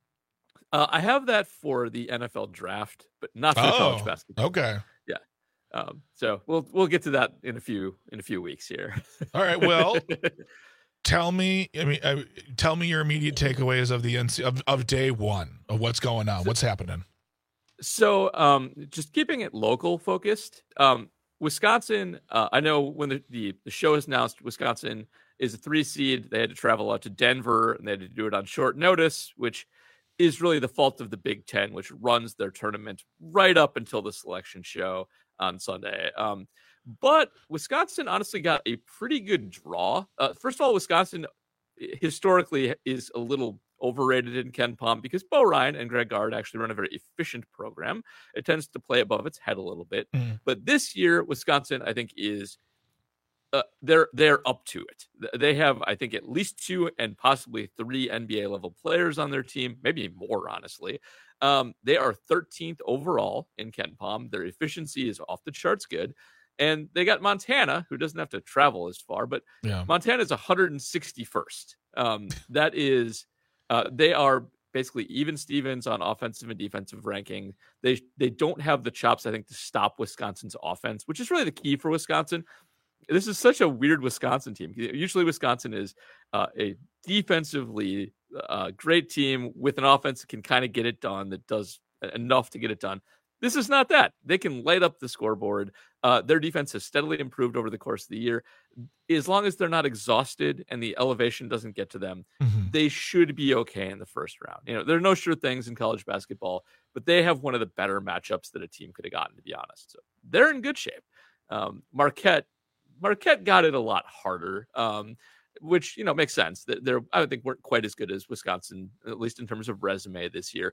I have that for the NFL draft, but not for college basketball. Okay. Yeah. So we'll get to that in a few weeks here. All right. Well, tell me your immediate takeaways of the of day one of what's going on. What's happening? So, just keeping it local focused. Wisconsin. I know when the show is announced, Wisconsin is a 3 seed. They had to travel out to Denver, and they had to do it on short notice, which is really the fault of the Big Ten, which runs their tournament right up until the selection show on Sunday. But Wisconsin honestly got a pretty good draw. First of all, Wisconsin historically is a little overrated in KenPom because Bo Ryan and Greg Gard actually run a very efficient program. It tends to play above its head a little bit. But this year, Wisconsin, I think, is they're up to it. They have, I think, at least 2 and possibly 3 NBA level players on their team, maybe more, honestly. They are 13th overall in KenPom. Their efficiency is off the charts good. And they got Montana, who doesn't have to travel as far, but Montana is 161st. That is, they are basically even Stevens on offensive and defensive ranking. They don't have the chops, I think, to stop Wisconsin's offense, which is really the key for Wisconsin. This is such a weird Wisconsin team. Usually Wisconsin is a defensively great team with an offense that can kind of get it done, that does enough to get it done. This is not that. They can light up the scoreboard. Their defense has steadily improved over the course of the year. As long as they're not exhausted and the elevation doesn't get to them, they should be okay in the first round. You know, there are no sure things in college basketball, but they have one of the better matchups that a team could have gotten, to be honest. So they're in good shape. Marquette got it a lot harder, which, makes sense. They're, I think, weren't quite as good as Wisconsin, at least in terms of resume this year.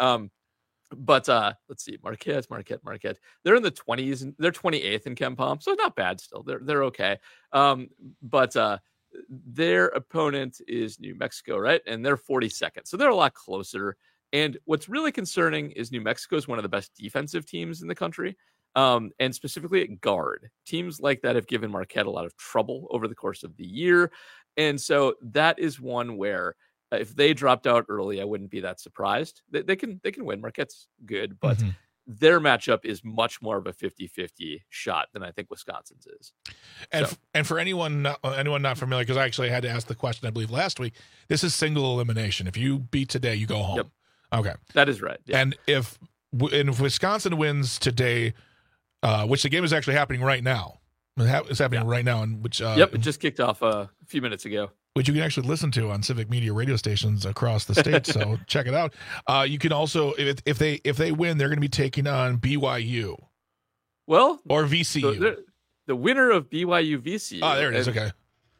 But let's see, Marquette. They're in the 20s, and they're 28th in KenPom, so not bad still. They're okay. But their opponent is New Mexico, right? And they're 42nd, so they're a lot closer. And what's really concerning is New Mexico is one of the best defensive teams in the country. And specifically at guard. Teams like that have given Marquette a lot of trouble over the course of the year. And so that is one where if they dropped out early, I wouldn't be that surprised. They can win. Marquette's good, but their matchup is much more of a 50-50 shot than I think Wisconsin's is. And for anyone not familiar, because I actually had to ask the question, I believe, last week, this is single elimination. If you beat today, you go home. Yep. Okay. That is right. Yeah. And if Wisconsin wins today, which the game is actually happening right now. It's happening right now, and which it just kicked off a few minutes ago. Which you can actually listen to on Civic Media radio stations across the state. So check it out. You can also, if they win, they're going to be taking on BYU. Well, or VCU. So the winner of BYU VCU. Oh, there it is. Okay.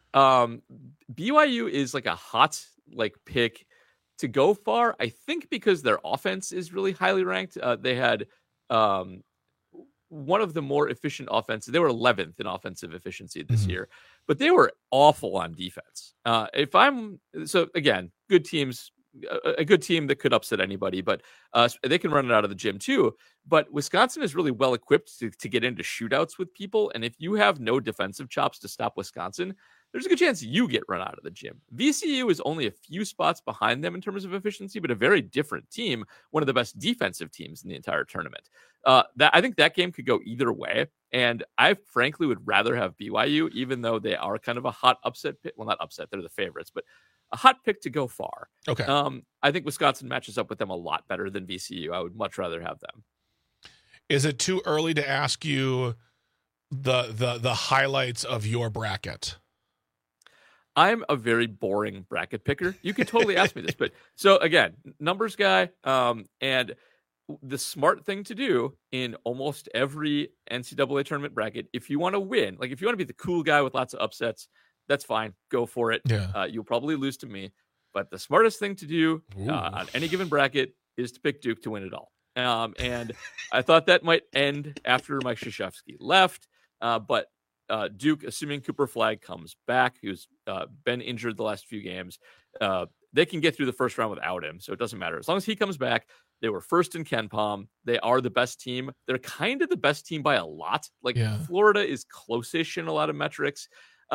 BYU is like a hot pick to go far. I think because their offense is really highly ranked. They had one of the more efficient offenses. They were 11th in offensive efficiency this year, but they were awful on defense. Again, good teams, a good team that could upset anybody, but they can run it out of the gym too. But Wisconsin is really well equipped to get into shootouts with people. And if you have no defensive chops to stop Wisconsin, there's a good chance you get run out of the gym. VCU is only a few spots behind them in terms of efficiency, but a very different team, one of the best defensive teams in the entire tournament. I think that game could go either way, and I frankly would rather have BYU, even though they are kind of a hot upset pick. Well, not upset, they're the favorites, but a hot pick to go far. Okay. I think Wisconsin matches up with them a lot better than VCU. I would much rather have them. Is it too early to ask you the highlights of your bracket? I'm a very boring bracket picker. You could totally ask me this, but so again, numbers guy, and the smart thing to do in almost every NCAA tournament bracket, if you want to win, like if you want to be the cool guy with lots of upsets, that's fine. Go for it. Yeah. You'll probably lose to me, but the smartest thing to do on any given bracket is to pick Duke to win it all. And I thought that might end after Mike Krzyzewski left, but Duke, assuming Cooper Flagg comes back, who's been injured the last few games, they can get through the first round without him. So it doesn't matter. As long as he comes back, they were first in KenPom. They are the best team. They're kind of the best team by a lot. Florida is close-ish in a lot of metrics.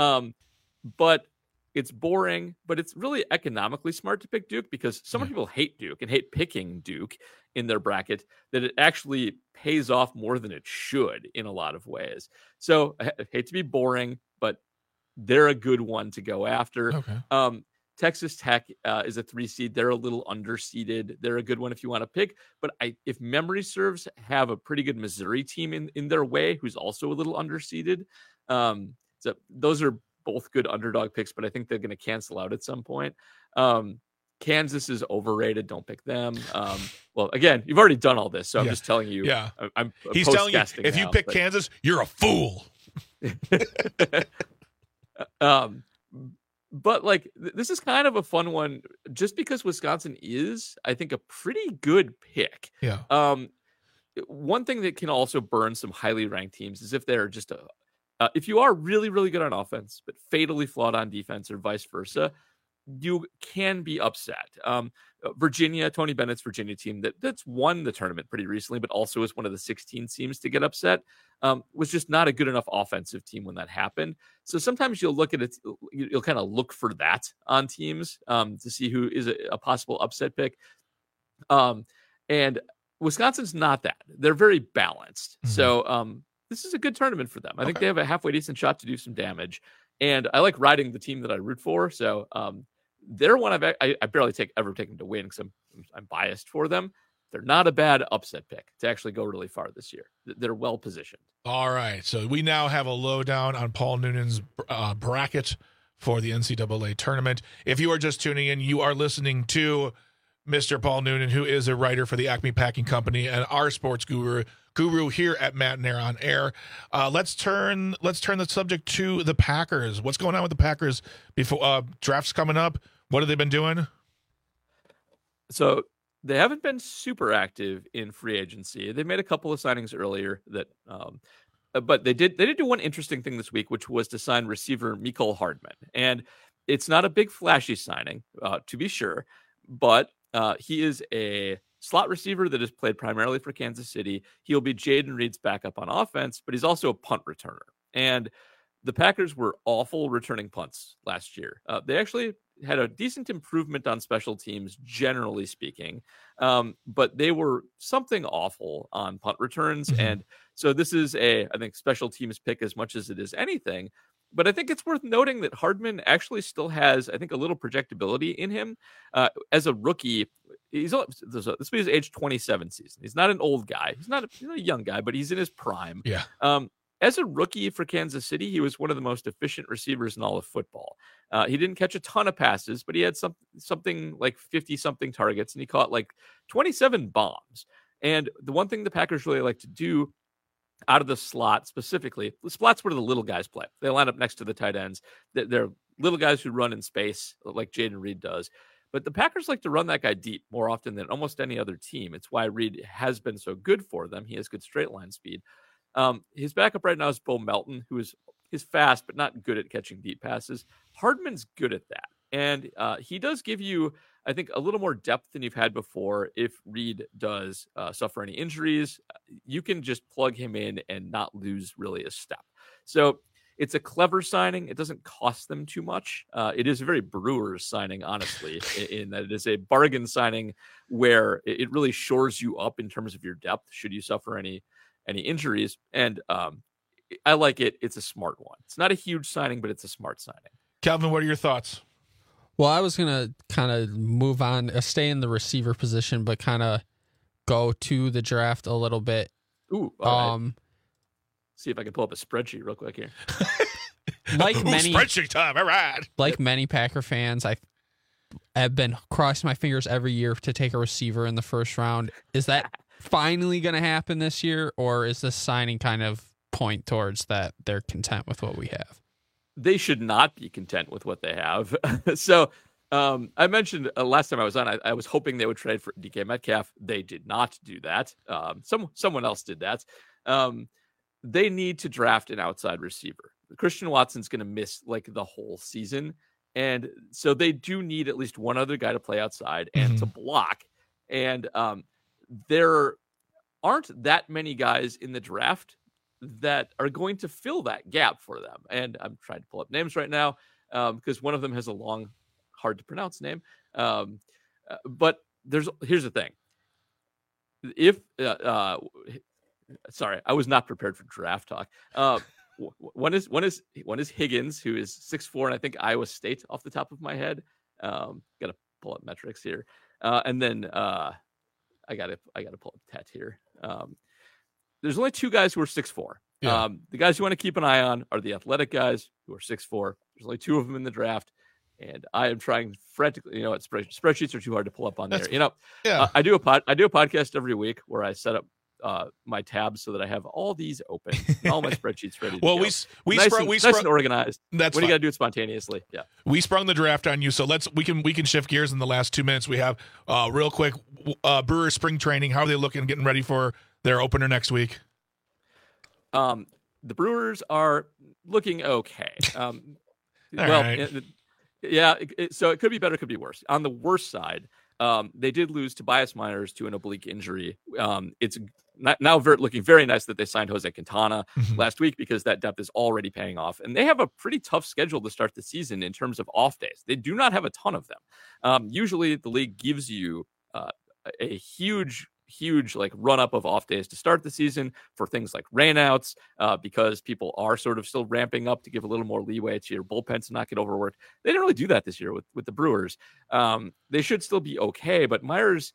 But it's boring, but it's really economically smart to pick Duke because so many people hate Duke and hate picking Duke in their bracket that it actually pays off more than it should in a lot of ways. So I hate to be boring, but they're a good one to go after. Okay. Texas Tech is a 3 seed. They're a little underseeded. They're a good one if you want to pick. But if memory serves, have a pretty good Missouri team in their way, who's also a little underseeded. So those are both good underdog picks, but I think they're going to cancel out at some point. Kansas is overrated. Don't pick them. Well, again, you've already done all this, so I'm just telling you. Yeah, He's telling you if you pick Kansas, you're a fool. But this is kind of a fun one, just because Wisconsin is, I think, a pretty good pick. Yeah. One thing that can also burn some highly ranked teams is if they're just if you are really, really good on offense, but fatally flawed on defense or vice versa, you can be upset. Virginia, Tony Bennett's Virginia team that's won the tournament pretty recently, but also is one of the 16 teams to get upset, was just not a good enough offensive team when that happened. So sometimes you'll look at it, you'll kind of look for that on teams to see who is a possible upset pick. And Wisconsin's not that. They're very balanced. Mm-hmm. So this is a good tournament for them. I think they have a halfway decent shot to do some damage. And I like riding the team that I root for. So they're one I barely ever take them to win because I'm biased for them. They're not a bad upset pick to actually go really far this year. They're well positioned. All right. So we now have a lowdown on Paul Noonan's bracket for the NCAA tournament. If you are just tuning in, you are listening to Mr. Paul Noonan, who is a writer for the Acme Packing Company and our sports guru here at Matt and Aaron on Air. Let's turn the subject to the Packers. What's going on with the Packers before draft's coming up? What have they been doing? So they haven't been super active in free agency. They made a couple of signings earlier but they did do one interesting thing this week, which was to sign receiver Mecole Hardman. And it's not a big flashy signing, to be sure, but he is a slot receiver that has played primarily for Kansas City. He'll be Jaden Reed's backup on offense, but he's also a punt returner. And the Packers were awful returning punts last year. They actually had a decent improvement on special teams, generally speaking, but they were something awful on punt returns. Mm-hmm. And so this is I think, special teams pick as much as it is anything. But I think it's worth noting that Hardman actually still has, I think, a little projectability in him. As a rookie, this will be his age 27 season. He's not an old guy. He's not a young guy, but he's in his prime. Yeah. As a rookie for Kansas City, he was one of the most efficient receivers in all of football. He didn't catch a ton of passes, but he had something like 50-something targets, and he caught like 27 bombs. And the one thing the Packers really like to do out of the slot specifically, the slot's where the little guys play. They line up next to the tight ends. They're little guys who run in space like Jaden Reed does. But the Packers like to run that guy deep more often than almost any other team. It's why Reed has been so good for them. He has good straight line speed. His backup right now is Bo Melton, who is fast, but not good at catching deep passes. Hardman's good at that. And he does give you, I think, a little more depth than you've had before. If Reed does suffer any injuries, you can just plug him in and not lose really a step. So it's a clever signing. It doesn't cost them too much. It is a very Brewers signing, honestly, in that it is a bargain signing where it really shores you up in terms of your depth should you suffer any injuries. And I like it. It's a smart one. It's not a huge signing, but it's a smart signing. Calvin, what are your thoughts? Well, I was going to kind of move on, stay in the receiver position, but kind of go to the draft a little bit. Ooh, all right. See if I can pull up a spreadsheet real quick here. Like many spreadsheet time, all right. Like many Packer fans, I have been crossing my fingers every year to take a receiver in the first round. Is that finally going to happen this year, or is this signing kind of point towards that they're content with what we have? They should not be content with what they have. So I mentioned last time I was on, I was hoping they would trade for DK Metcalf. They did not do that. Someone else did that. They need to draft an outside receiver. Christian Watson's going to miss like the whole season. And so they do need at least one other guy to play outside and to block. And there aren't that many guys in the draft that are going to fill that gap for them. And I'm trying to pull up names right now because one of them has a long, hard to pronounce name. But here's the thing. Sorry, I was not prepared for draft talk. One is Higgins, who is 6'4", and I think Iowa State off the top of my head. Got to pull up metrics here, and then I got to pull up Tet here. There's only two guys who are 6'4". Yeah. The guys you want to keep an eye on are the athletic guys who are 6'4". There's only two of them in the draft, and I am trying frantically. Spreadsheets are too hard to pull up on there. Yeah. I do a podcast every week where I set up my tabs so that I have all these open, all my spreadsheets ready to go. we nice sprung and organized. That's when you got to do it spontaneously. Yeah, we sprung the draft on you, so we can shift gears in the last 2 minutes we have. Real quick, Brewers spring training. How are they looking, getting ready for their opener next week? The Brewers are looking okay. Right. So it could be better, could be worse. On the worst side, they did lose Tobias Myers to an oblique injury. It's now looking very nice that they signed Jose Quintana last week because that depth is already paying off. And they have a pretty tough schedule to start the season in terms of off days. They do not have a ton of them. Usually the league gives you a huge like run up of off days to start the season for things like rainouts, because people are sort of still ramping up to give a little more leeway to your bullpen to not get overworked. They didn't really do that this year with the Brewers. They should still be okay, but Myers,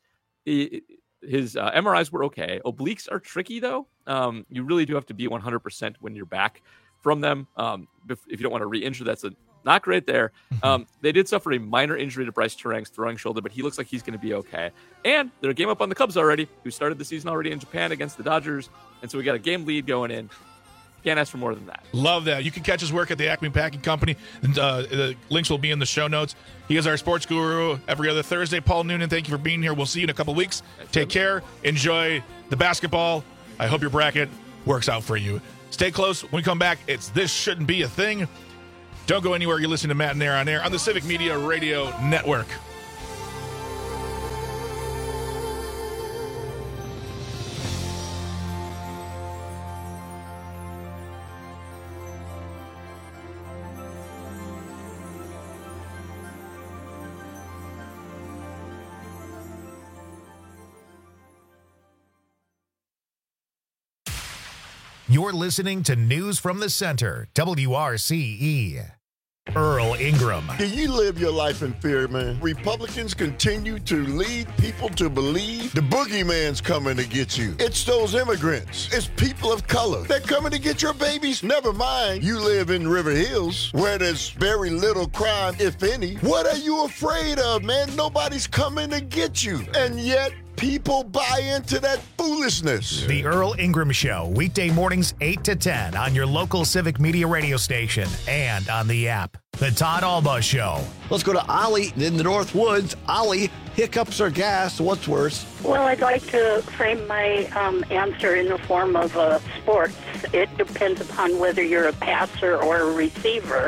his MRIs were okay. Obliques are tricky though. You really do have to be 100% when you're back from them. If you don't want to re-injure, that's not great there. They did suffer a minor injury to Bryce Terang's throwing shoulder, but he looks like he's going to be okay. And they're a game up on the Cubs already, who started the season already in Japan against the Dodgers. And so we got a game lead going in. Can't ask for more than that. Love that. You can catch his work at the Acme Packing Company. The links will be in the show notes. He is our sports guru every other Thursday. Paul Noonan, thank you for being here. We'll see you in a couple weeks. Take care. Enjoy the basketball. I hope your bracket works out for you. Stay close. When we come back, it's This Shouldn't Be a Thing. Don't go anywhere. You're listening to Matt and Air on Air on the Civic Media Radio Network. You're listening to News from the Center, WRCE. Earl Ingram. Do you live your life in fear, man? Republicans continue to lead people to believe the boogeyman's coming to get you. It's those immigrants. It's people of color. They're coming to get your babies. Never mind, you live in River Hills, where there's very little crime, if any. What are you afraid of, man? Nobody's coming to get you. And yet, people buy into that foolishness. The Earl Ingram Show, weekday mornings 8 to 10 on your local Civic Media radio station and on the app. The Todd Alba Show. Let's go to Ollie in the North Woods. Ollie, hiccups or gas? What's worse? Well, I'd like to frame my answer in the form of sports. It depends upon whether you're a passer or a receiver.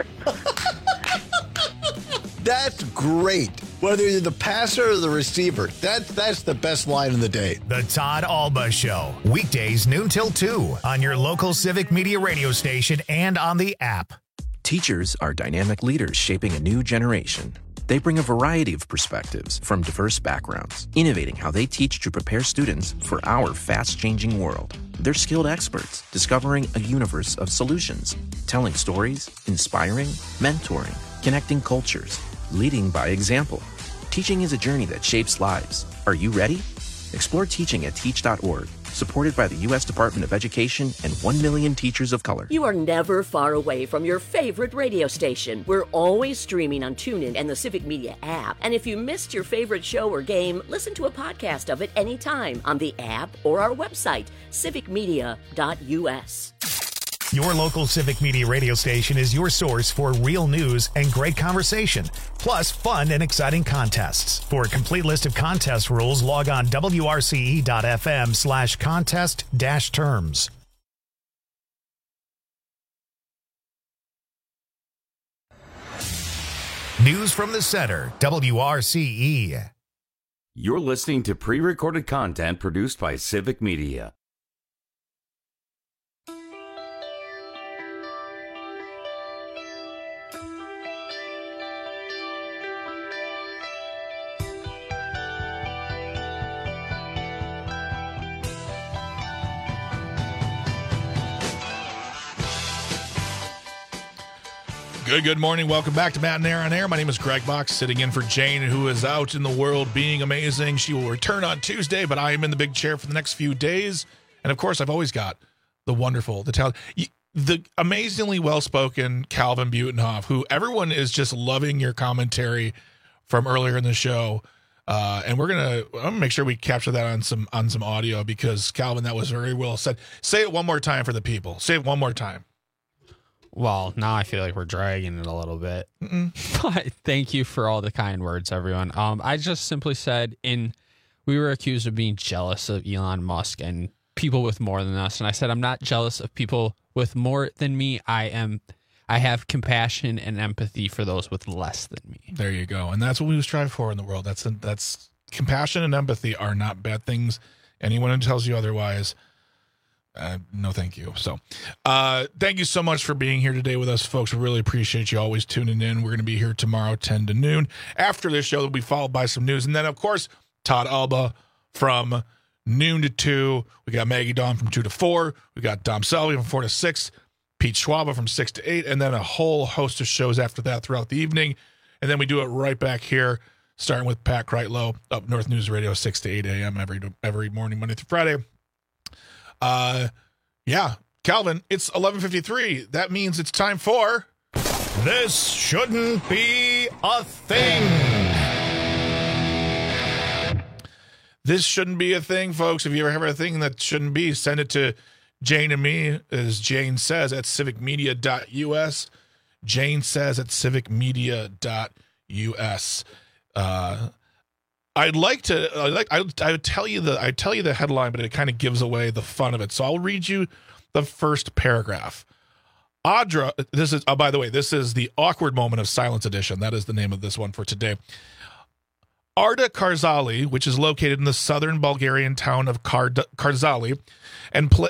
That's great. Whether you're the passer or the receiver, that's the best line of the day. The Todd Alba Show, weekdays noon till 2 on your local Civic Media radio station and on the app. Teachers are dynamic leaders shaping a new generation. They bring a variety of perspectives from diverse backgrounds, innovating how they teach to prepare students for our fast-changing world. They're skilled experts, discovering a universe of solutions, telling stories, inspiring, mentoring, connecting cultures, leading by example. Teaching is a journey that shapes lives. Are you ready? Explore teaching at teach.org, supported by the U.S. Department of Education and 1 million teachers of color. You are never far away from your favorite radio station. We're always streaming on TuneIn and the Civic Media app. And if you missed your favorite show or game, listen to a podcast of it anytime on the app or our website, civicmedia.us. Your local Civic Media radio station is your source for real news and great conversation, plus fun and exciting contests. For a complete list of contest rules, log on wrce.fm/contest-terms. News from the center, WRCE. You're listening to pre-recorded content produced by Civic Media. Good morning. Welcome back to Matt and Aaron on Air. My name is Greg Box, sitting in for Jane, who is out in the world being amazing. She will return on Tuesday, but I am in the big chair for the next few days. And, of course, I've always got the wonderful, the amazingly well-spoken Calvin Butenhoff, who everyone is just loving your commentary from earlier in the show. And I'm gonna make sure we capture that on some audio, because, Calvin, that was very well said. Say it one more time for the people. Say it one more time. Well, now I feel like we're dragging it a little bit. But thank you for all the kind words, everyone. I just simply said we were accused of being jealous of Elon Musk and people with more than us. And I said, I'm not jealous of people with more than me. I have compassion and empathy for those with less than me. There you go. And that's what we strive for in the world. That's compassion and empathy are not bad things. Anyone who tells you otherwise, no, thank you. So, thank you so much for being here today with us, folks. We really appreciate you always tuning in. We're going to be here tomorrow, 10 to noon. After this show, will be followed by some news. And then, of course, Todd Alba from noon to 2. We got Maggie Dawn from 2 to 4. We got Dom Selby from 4 to 6. Pete Schwaba from 6 to 8. And then a whole host of shows after that throughout the evening. And then we do it right back here, starting with Pat Kreitlow, Up North News Radio, 6 to 8 a.m. every morning, Monday through Friday. Yeah, Calvin, it's 11:53. That means it's time for This Shouldn't Be a Thing. This shouldn't be a thing, folks. If you ever have a thing that shouldn't be, send it to Jane and me, as Jane says, at civicmedia.us. Jane says at civicmedia.us. I would tell you the headline, but it kind of gives away the fun of it. So I'll read you the first paragraph. Audra, by the way, this is the awkward moment of silence edition. That is the name of this one for today. Arda Karzali, which is located in the southern Bulgarian town of Karzali, and play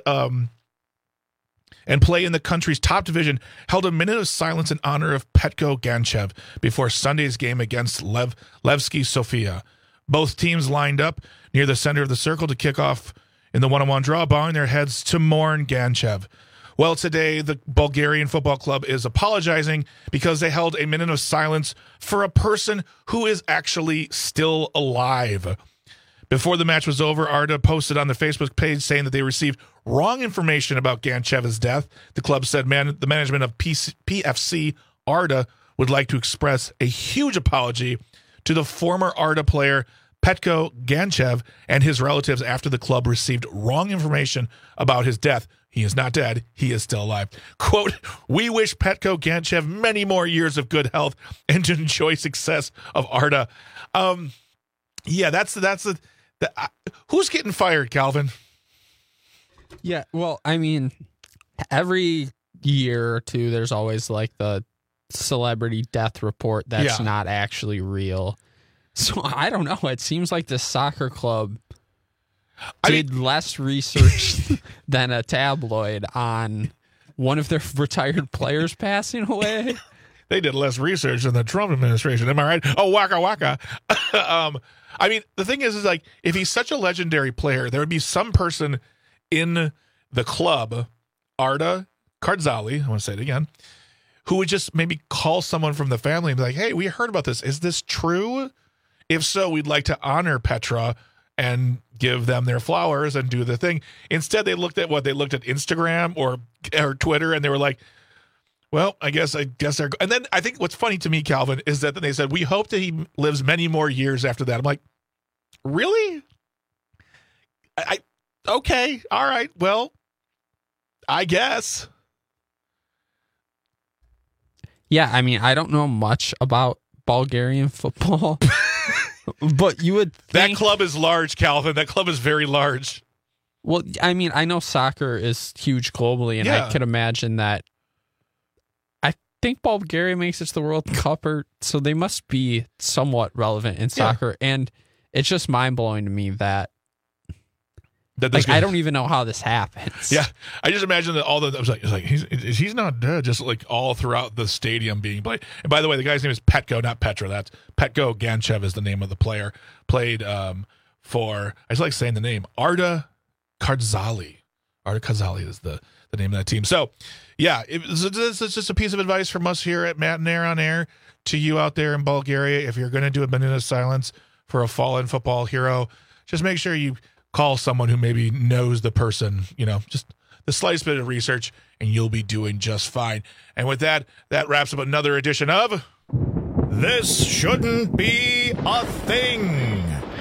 in the country's top division, held a minute of silence in honor of Petko Ganchev before Sunday's game against Levski Sofia. Both teams lined up near the center of the circle to kick off in the one-on-one draw, bowing their heads to mourn Ganchev. Well, today the Bulgarian Football Club is apologizing because they held a minute of silence for a person who is actually still alive. Before the match was over, Arda posted on the Facebook page saying that they received wrong information about Ganchev's death. The club said the management of PFC Arda would like to express a huge apology to the former Arda player Petko Ganchev and his relatives after the club received wrong information about his death. He is not dead. He is still alive. Quote, "We wish Petko Ganchev many more years of good health and to enjoy success of Arda." Yeah, that's who's getting fired, Calvin? Yeah, well, I mean, every year or two, there's always like the celebrity death report that's not actually real. So I don't know. It seems like the soccer club did less research than a tabloid on one of their retired players passing away. They did less research than the Trump administration. Am I right? Oh, waka waka. I mean, the thing is like, if he's such a legendary player, there would be some person in the club, Arda Kardzali, I want to say it again, who would just maybe call someone from the family and be like, "Hey, we heard about this. Is this true? If so, we'd like to honor Petra and give them their flowers and do the thing." Instead, they looked at Instagram or Twitter, and they were like, "Well, I guess they're." And then I think what's funny to me, Calvin, is that they said, "We hope that he lives many more years after that." I'm like, really? Okay, all right, well, I guess. Yeah, I mean, I don't know much about Bulgarian football, but you would think... That club is large, Calvin. That club is very large. Well, I mean, I know soccer is huge globally, and I could imagine that. I think Bulgaria makes it to the World Cup, so they must be somewhat relevant in soccer, and it's just mind-blowing to me that I don't even know how this happens. Yeah, I just imagine that I was like, he's not dead, just like all throughout the stadium being played. And by the way, the guy's name is Petko, not Petra. That's Petko Ganchev is the name of the player. Played for, I just like saying the name, Arda Kardzali. Arda Kardzali is the name of that team. So, yeah, it's just a piece of advice from us here at Matt and Air on Air to you out there in Bulgaria. If you're going to do a minute of silence for a fallen football hero, just make sure you call someone who maybe knows the person, just the slightest bit of research, and you'll be doing just fine. And with that wraps up another edition of This Shouldn't Be a Thing.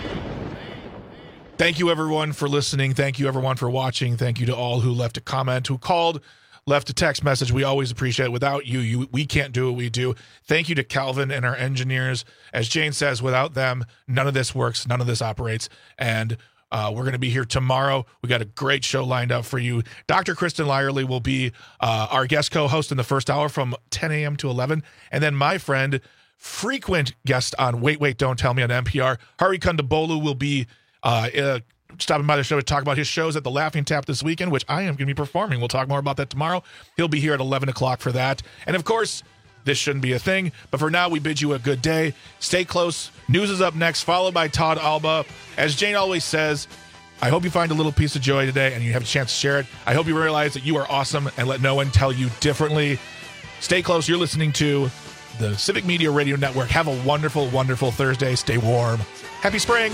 Thank you, everyone, for listening. Thank you, everyone, for watching. Thank you to all who left a comment, who called, left a text message. We always appreciate it. Without you, we can't do what we do. Thank you to Calvin and our engineers. As Jane says, without them, none of this works. None of this operates. And we're going to be here tomorrow. We got a great show lined up for you. Dr. Kristen Lyerly will be our guest co-host in the first hour from 10 a.m. to 11. And then my friend, frequent guest on Wait, Don't Tell Me on NPR, Hari Kondabolu, will be stopping by the show to talk about his shows at the Laughing Tap this weekend, which I am going to be performing. We'll talk more about that tomorrow. He'll be here at 11 o'clock for that. And, of course, this shouldn't be a thing. But for now, we bid you a good day. Stay close. News is up next, followed by Todd Alba. As Jane always says, I hope you find a little piece of joy today and you have a chance to share it. I hope you realize that you are awesome and let no one tell you differently. Stay close. You're listening to the Civic Media Radio Network. Have a wonderful, wonderful Thursday. Stay warm. Happy spring.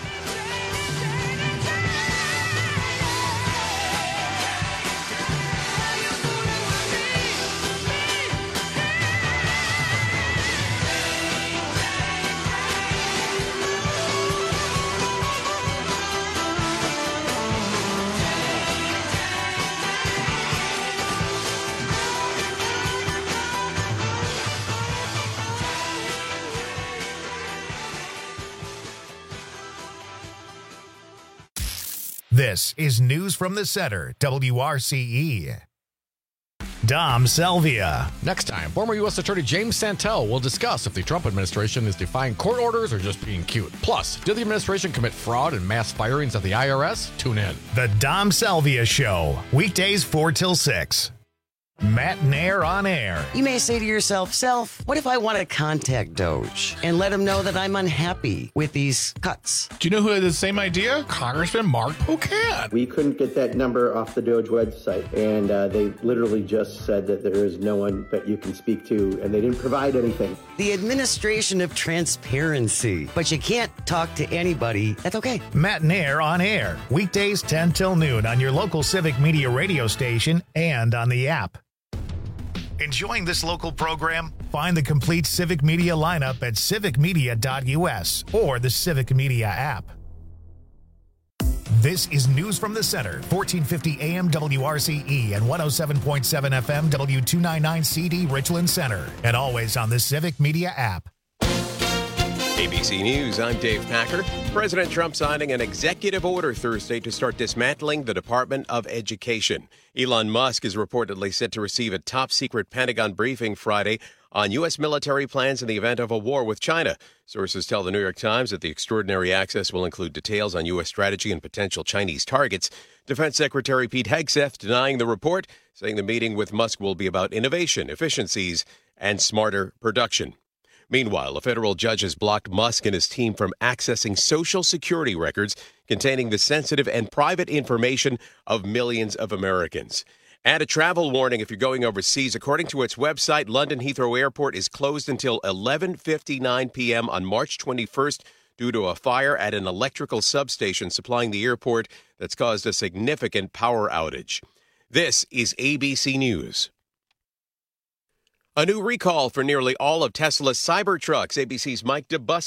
This is News from the Center, WRCE. Dom Selvia. Next time, former U.S. Attorney James Santel will discuss if the Trump administration is defying court orders or just being cute. Plus, did the administration commit fraud and mass firings at the IRS? Tune in. The Dom Selvia Show, weekdays 4 till 6. Matt Nair on air. You may say to yourself, Self, what if I want to contact Doge and let him know that I'm unhappy with these cuts? Do you know who had the same idea? Congressman Mark Pocan. We couldn't get that number off the Doge website, and they literally just said that there is no one that you can speak to, and they didn't provide anything. The administration of transparency. But you can't talk to anybody. That's okay. Matt Nair on air. Weekdays 10 till noon on your local Civic Media radio station and on the app. Enjoying this local program? Find the complete Civic Media lineup at civicmedia.us or the Civic Media app. This is News from the Center, 1450 AM WRCE and 107.7 FM W299CD Richland Center, and always on the Civic Media app. ABC News, I'm Dave Packer. President Trump signing an executive order Thursday to start dismantling the Department of Education. Elon Musk is reportedly set to receive a top-secret Pentagon briefing Friday on U.S. military plans in the event of a war with China. Sources tell the New York Times that the extraordinary access will include details on U.S. strategy and potential Chinese targets. Defense Secretary Pete Hegseth denying the report, saying the meeting with Musk will be about innovation, efficiencies, and smarter production. Meanwhile, a federal judge has blocked Musk and his team from accessing Social Security records containing the sensitive and private information of millions of Americans. And a travel warning if you're going overseas. According to its website, London Heathrow Airport is closed until 11:59 p.m. on March 21st due to a fire at an electrical substation supplying the airport that's caused a significant power outage. This is ABC News. A new recall for nearly all of Tesla's Cybertrucks. ABC's Mike DeBus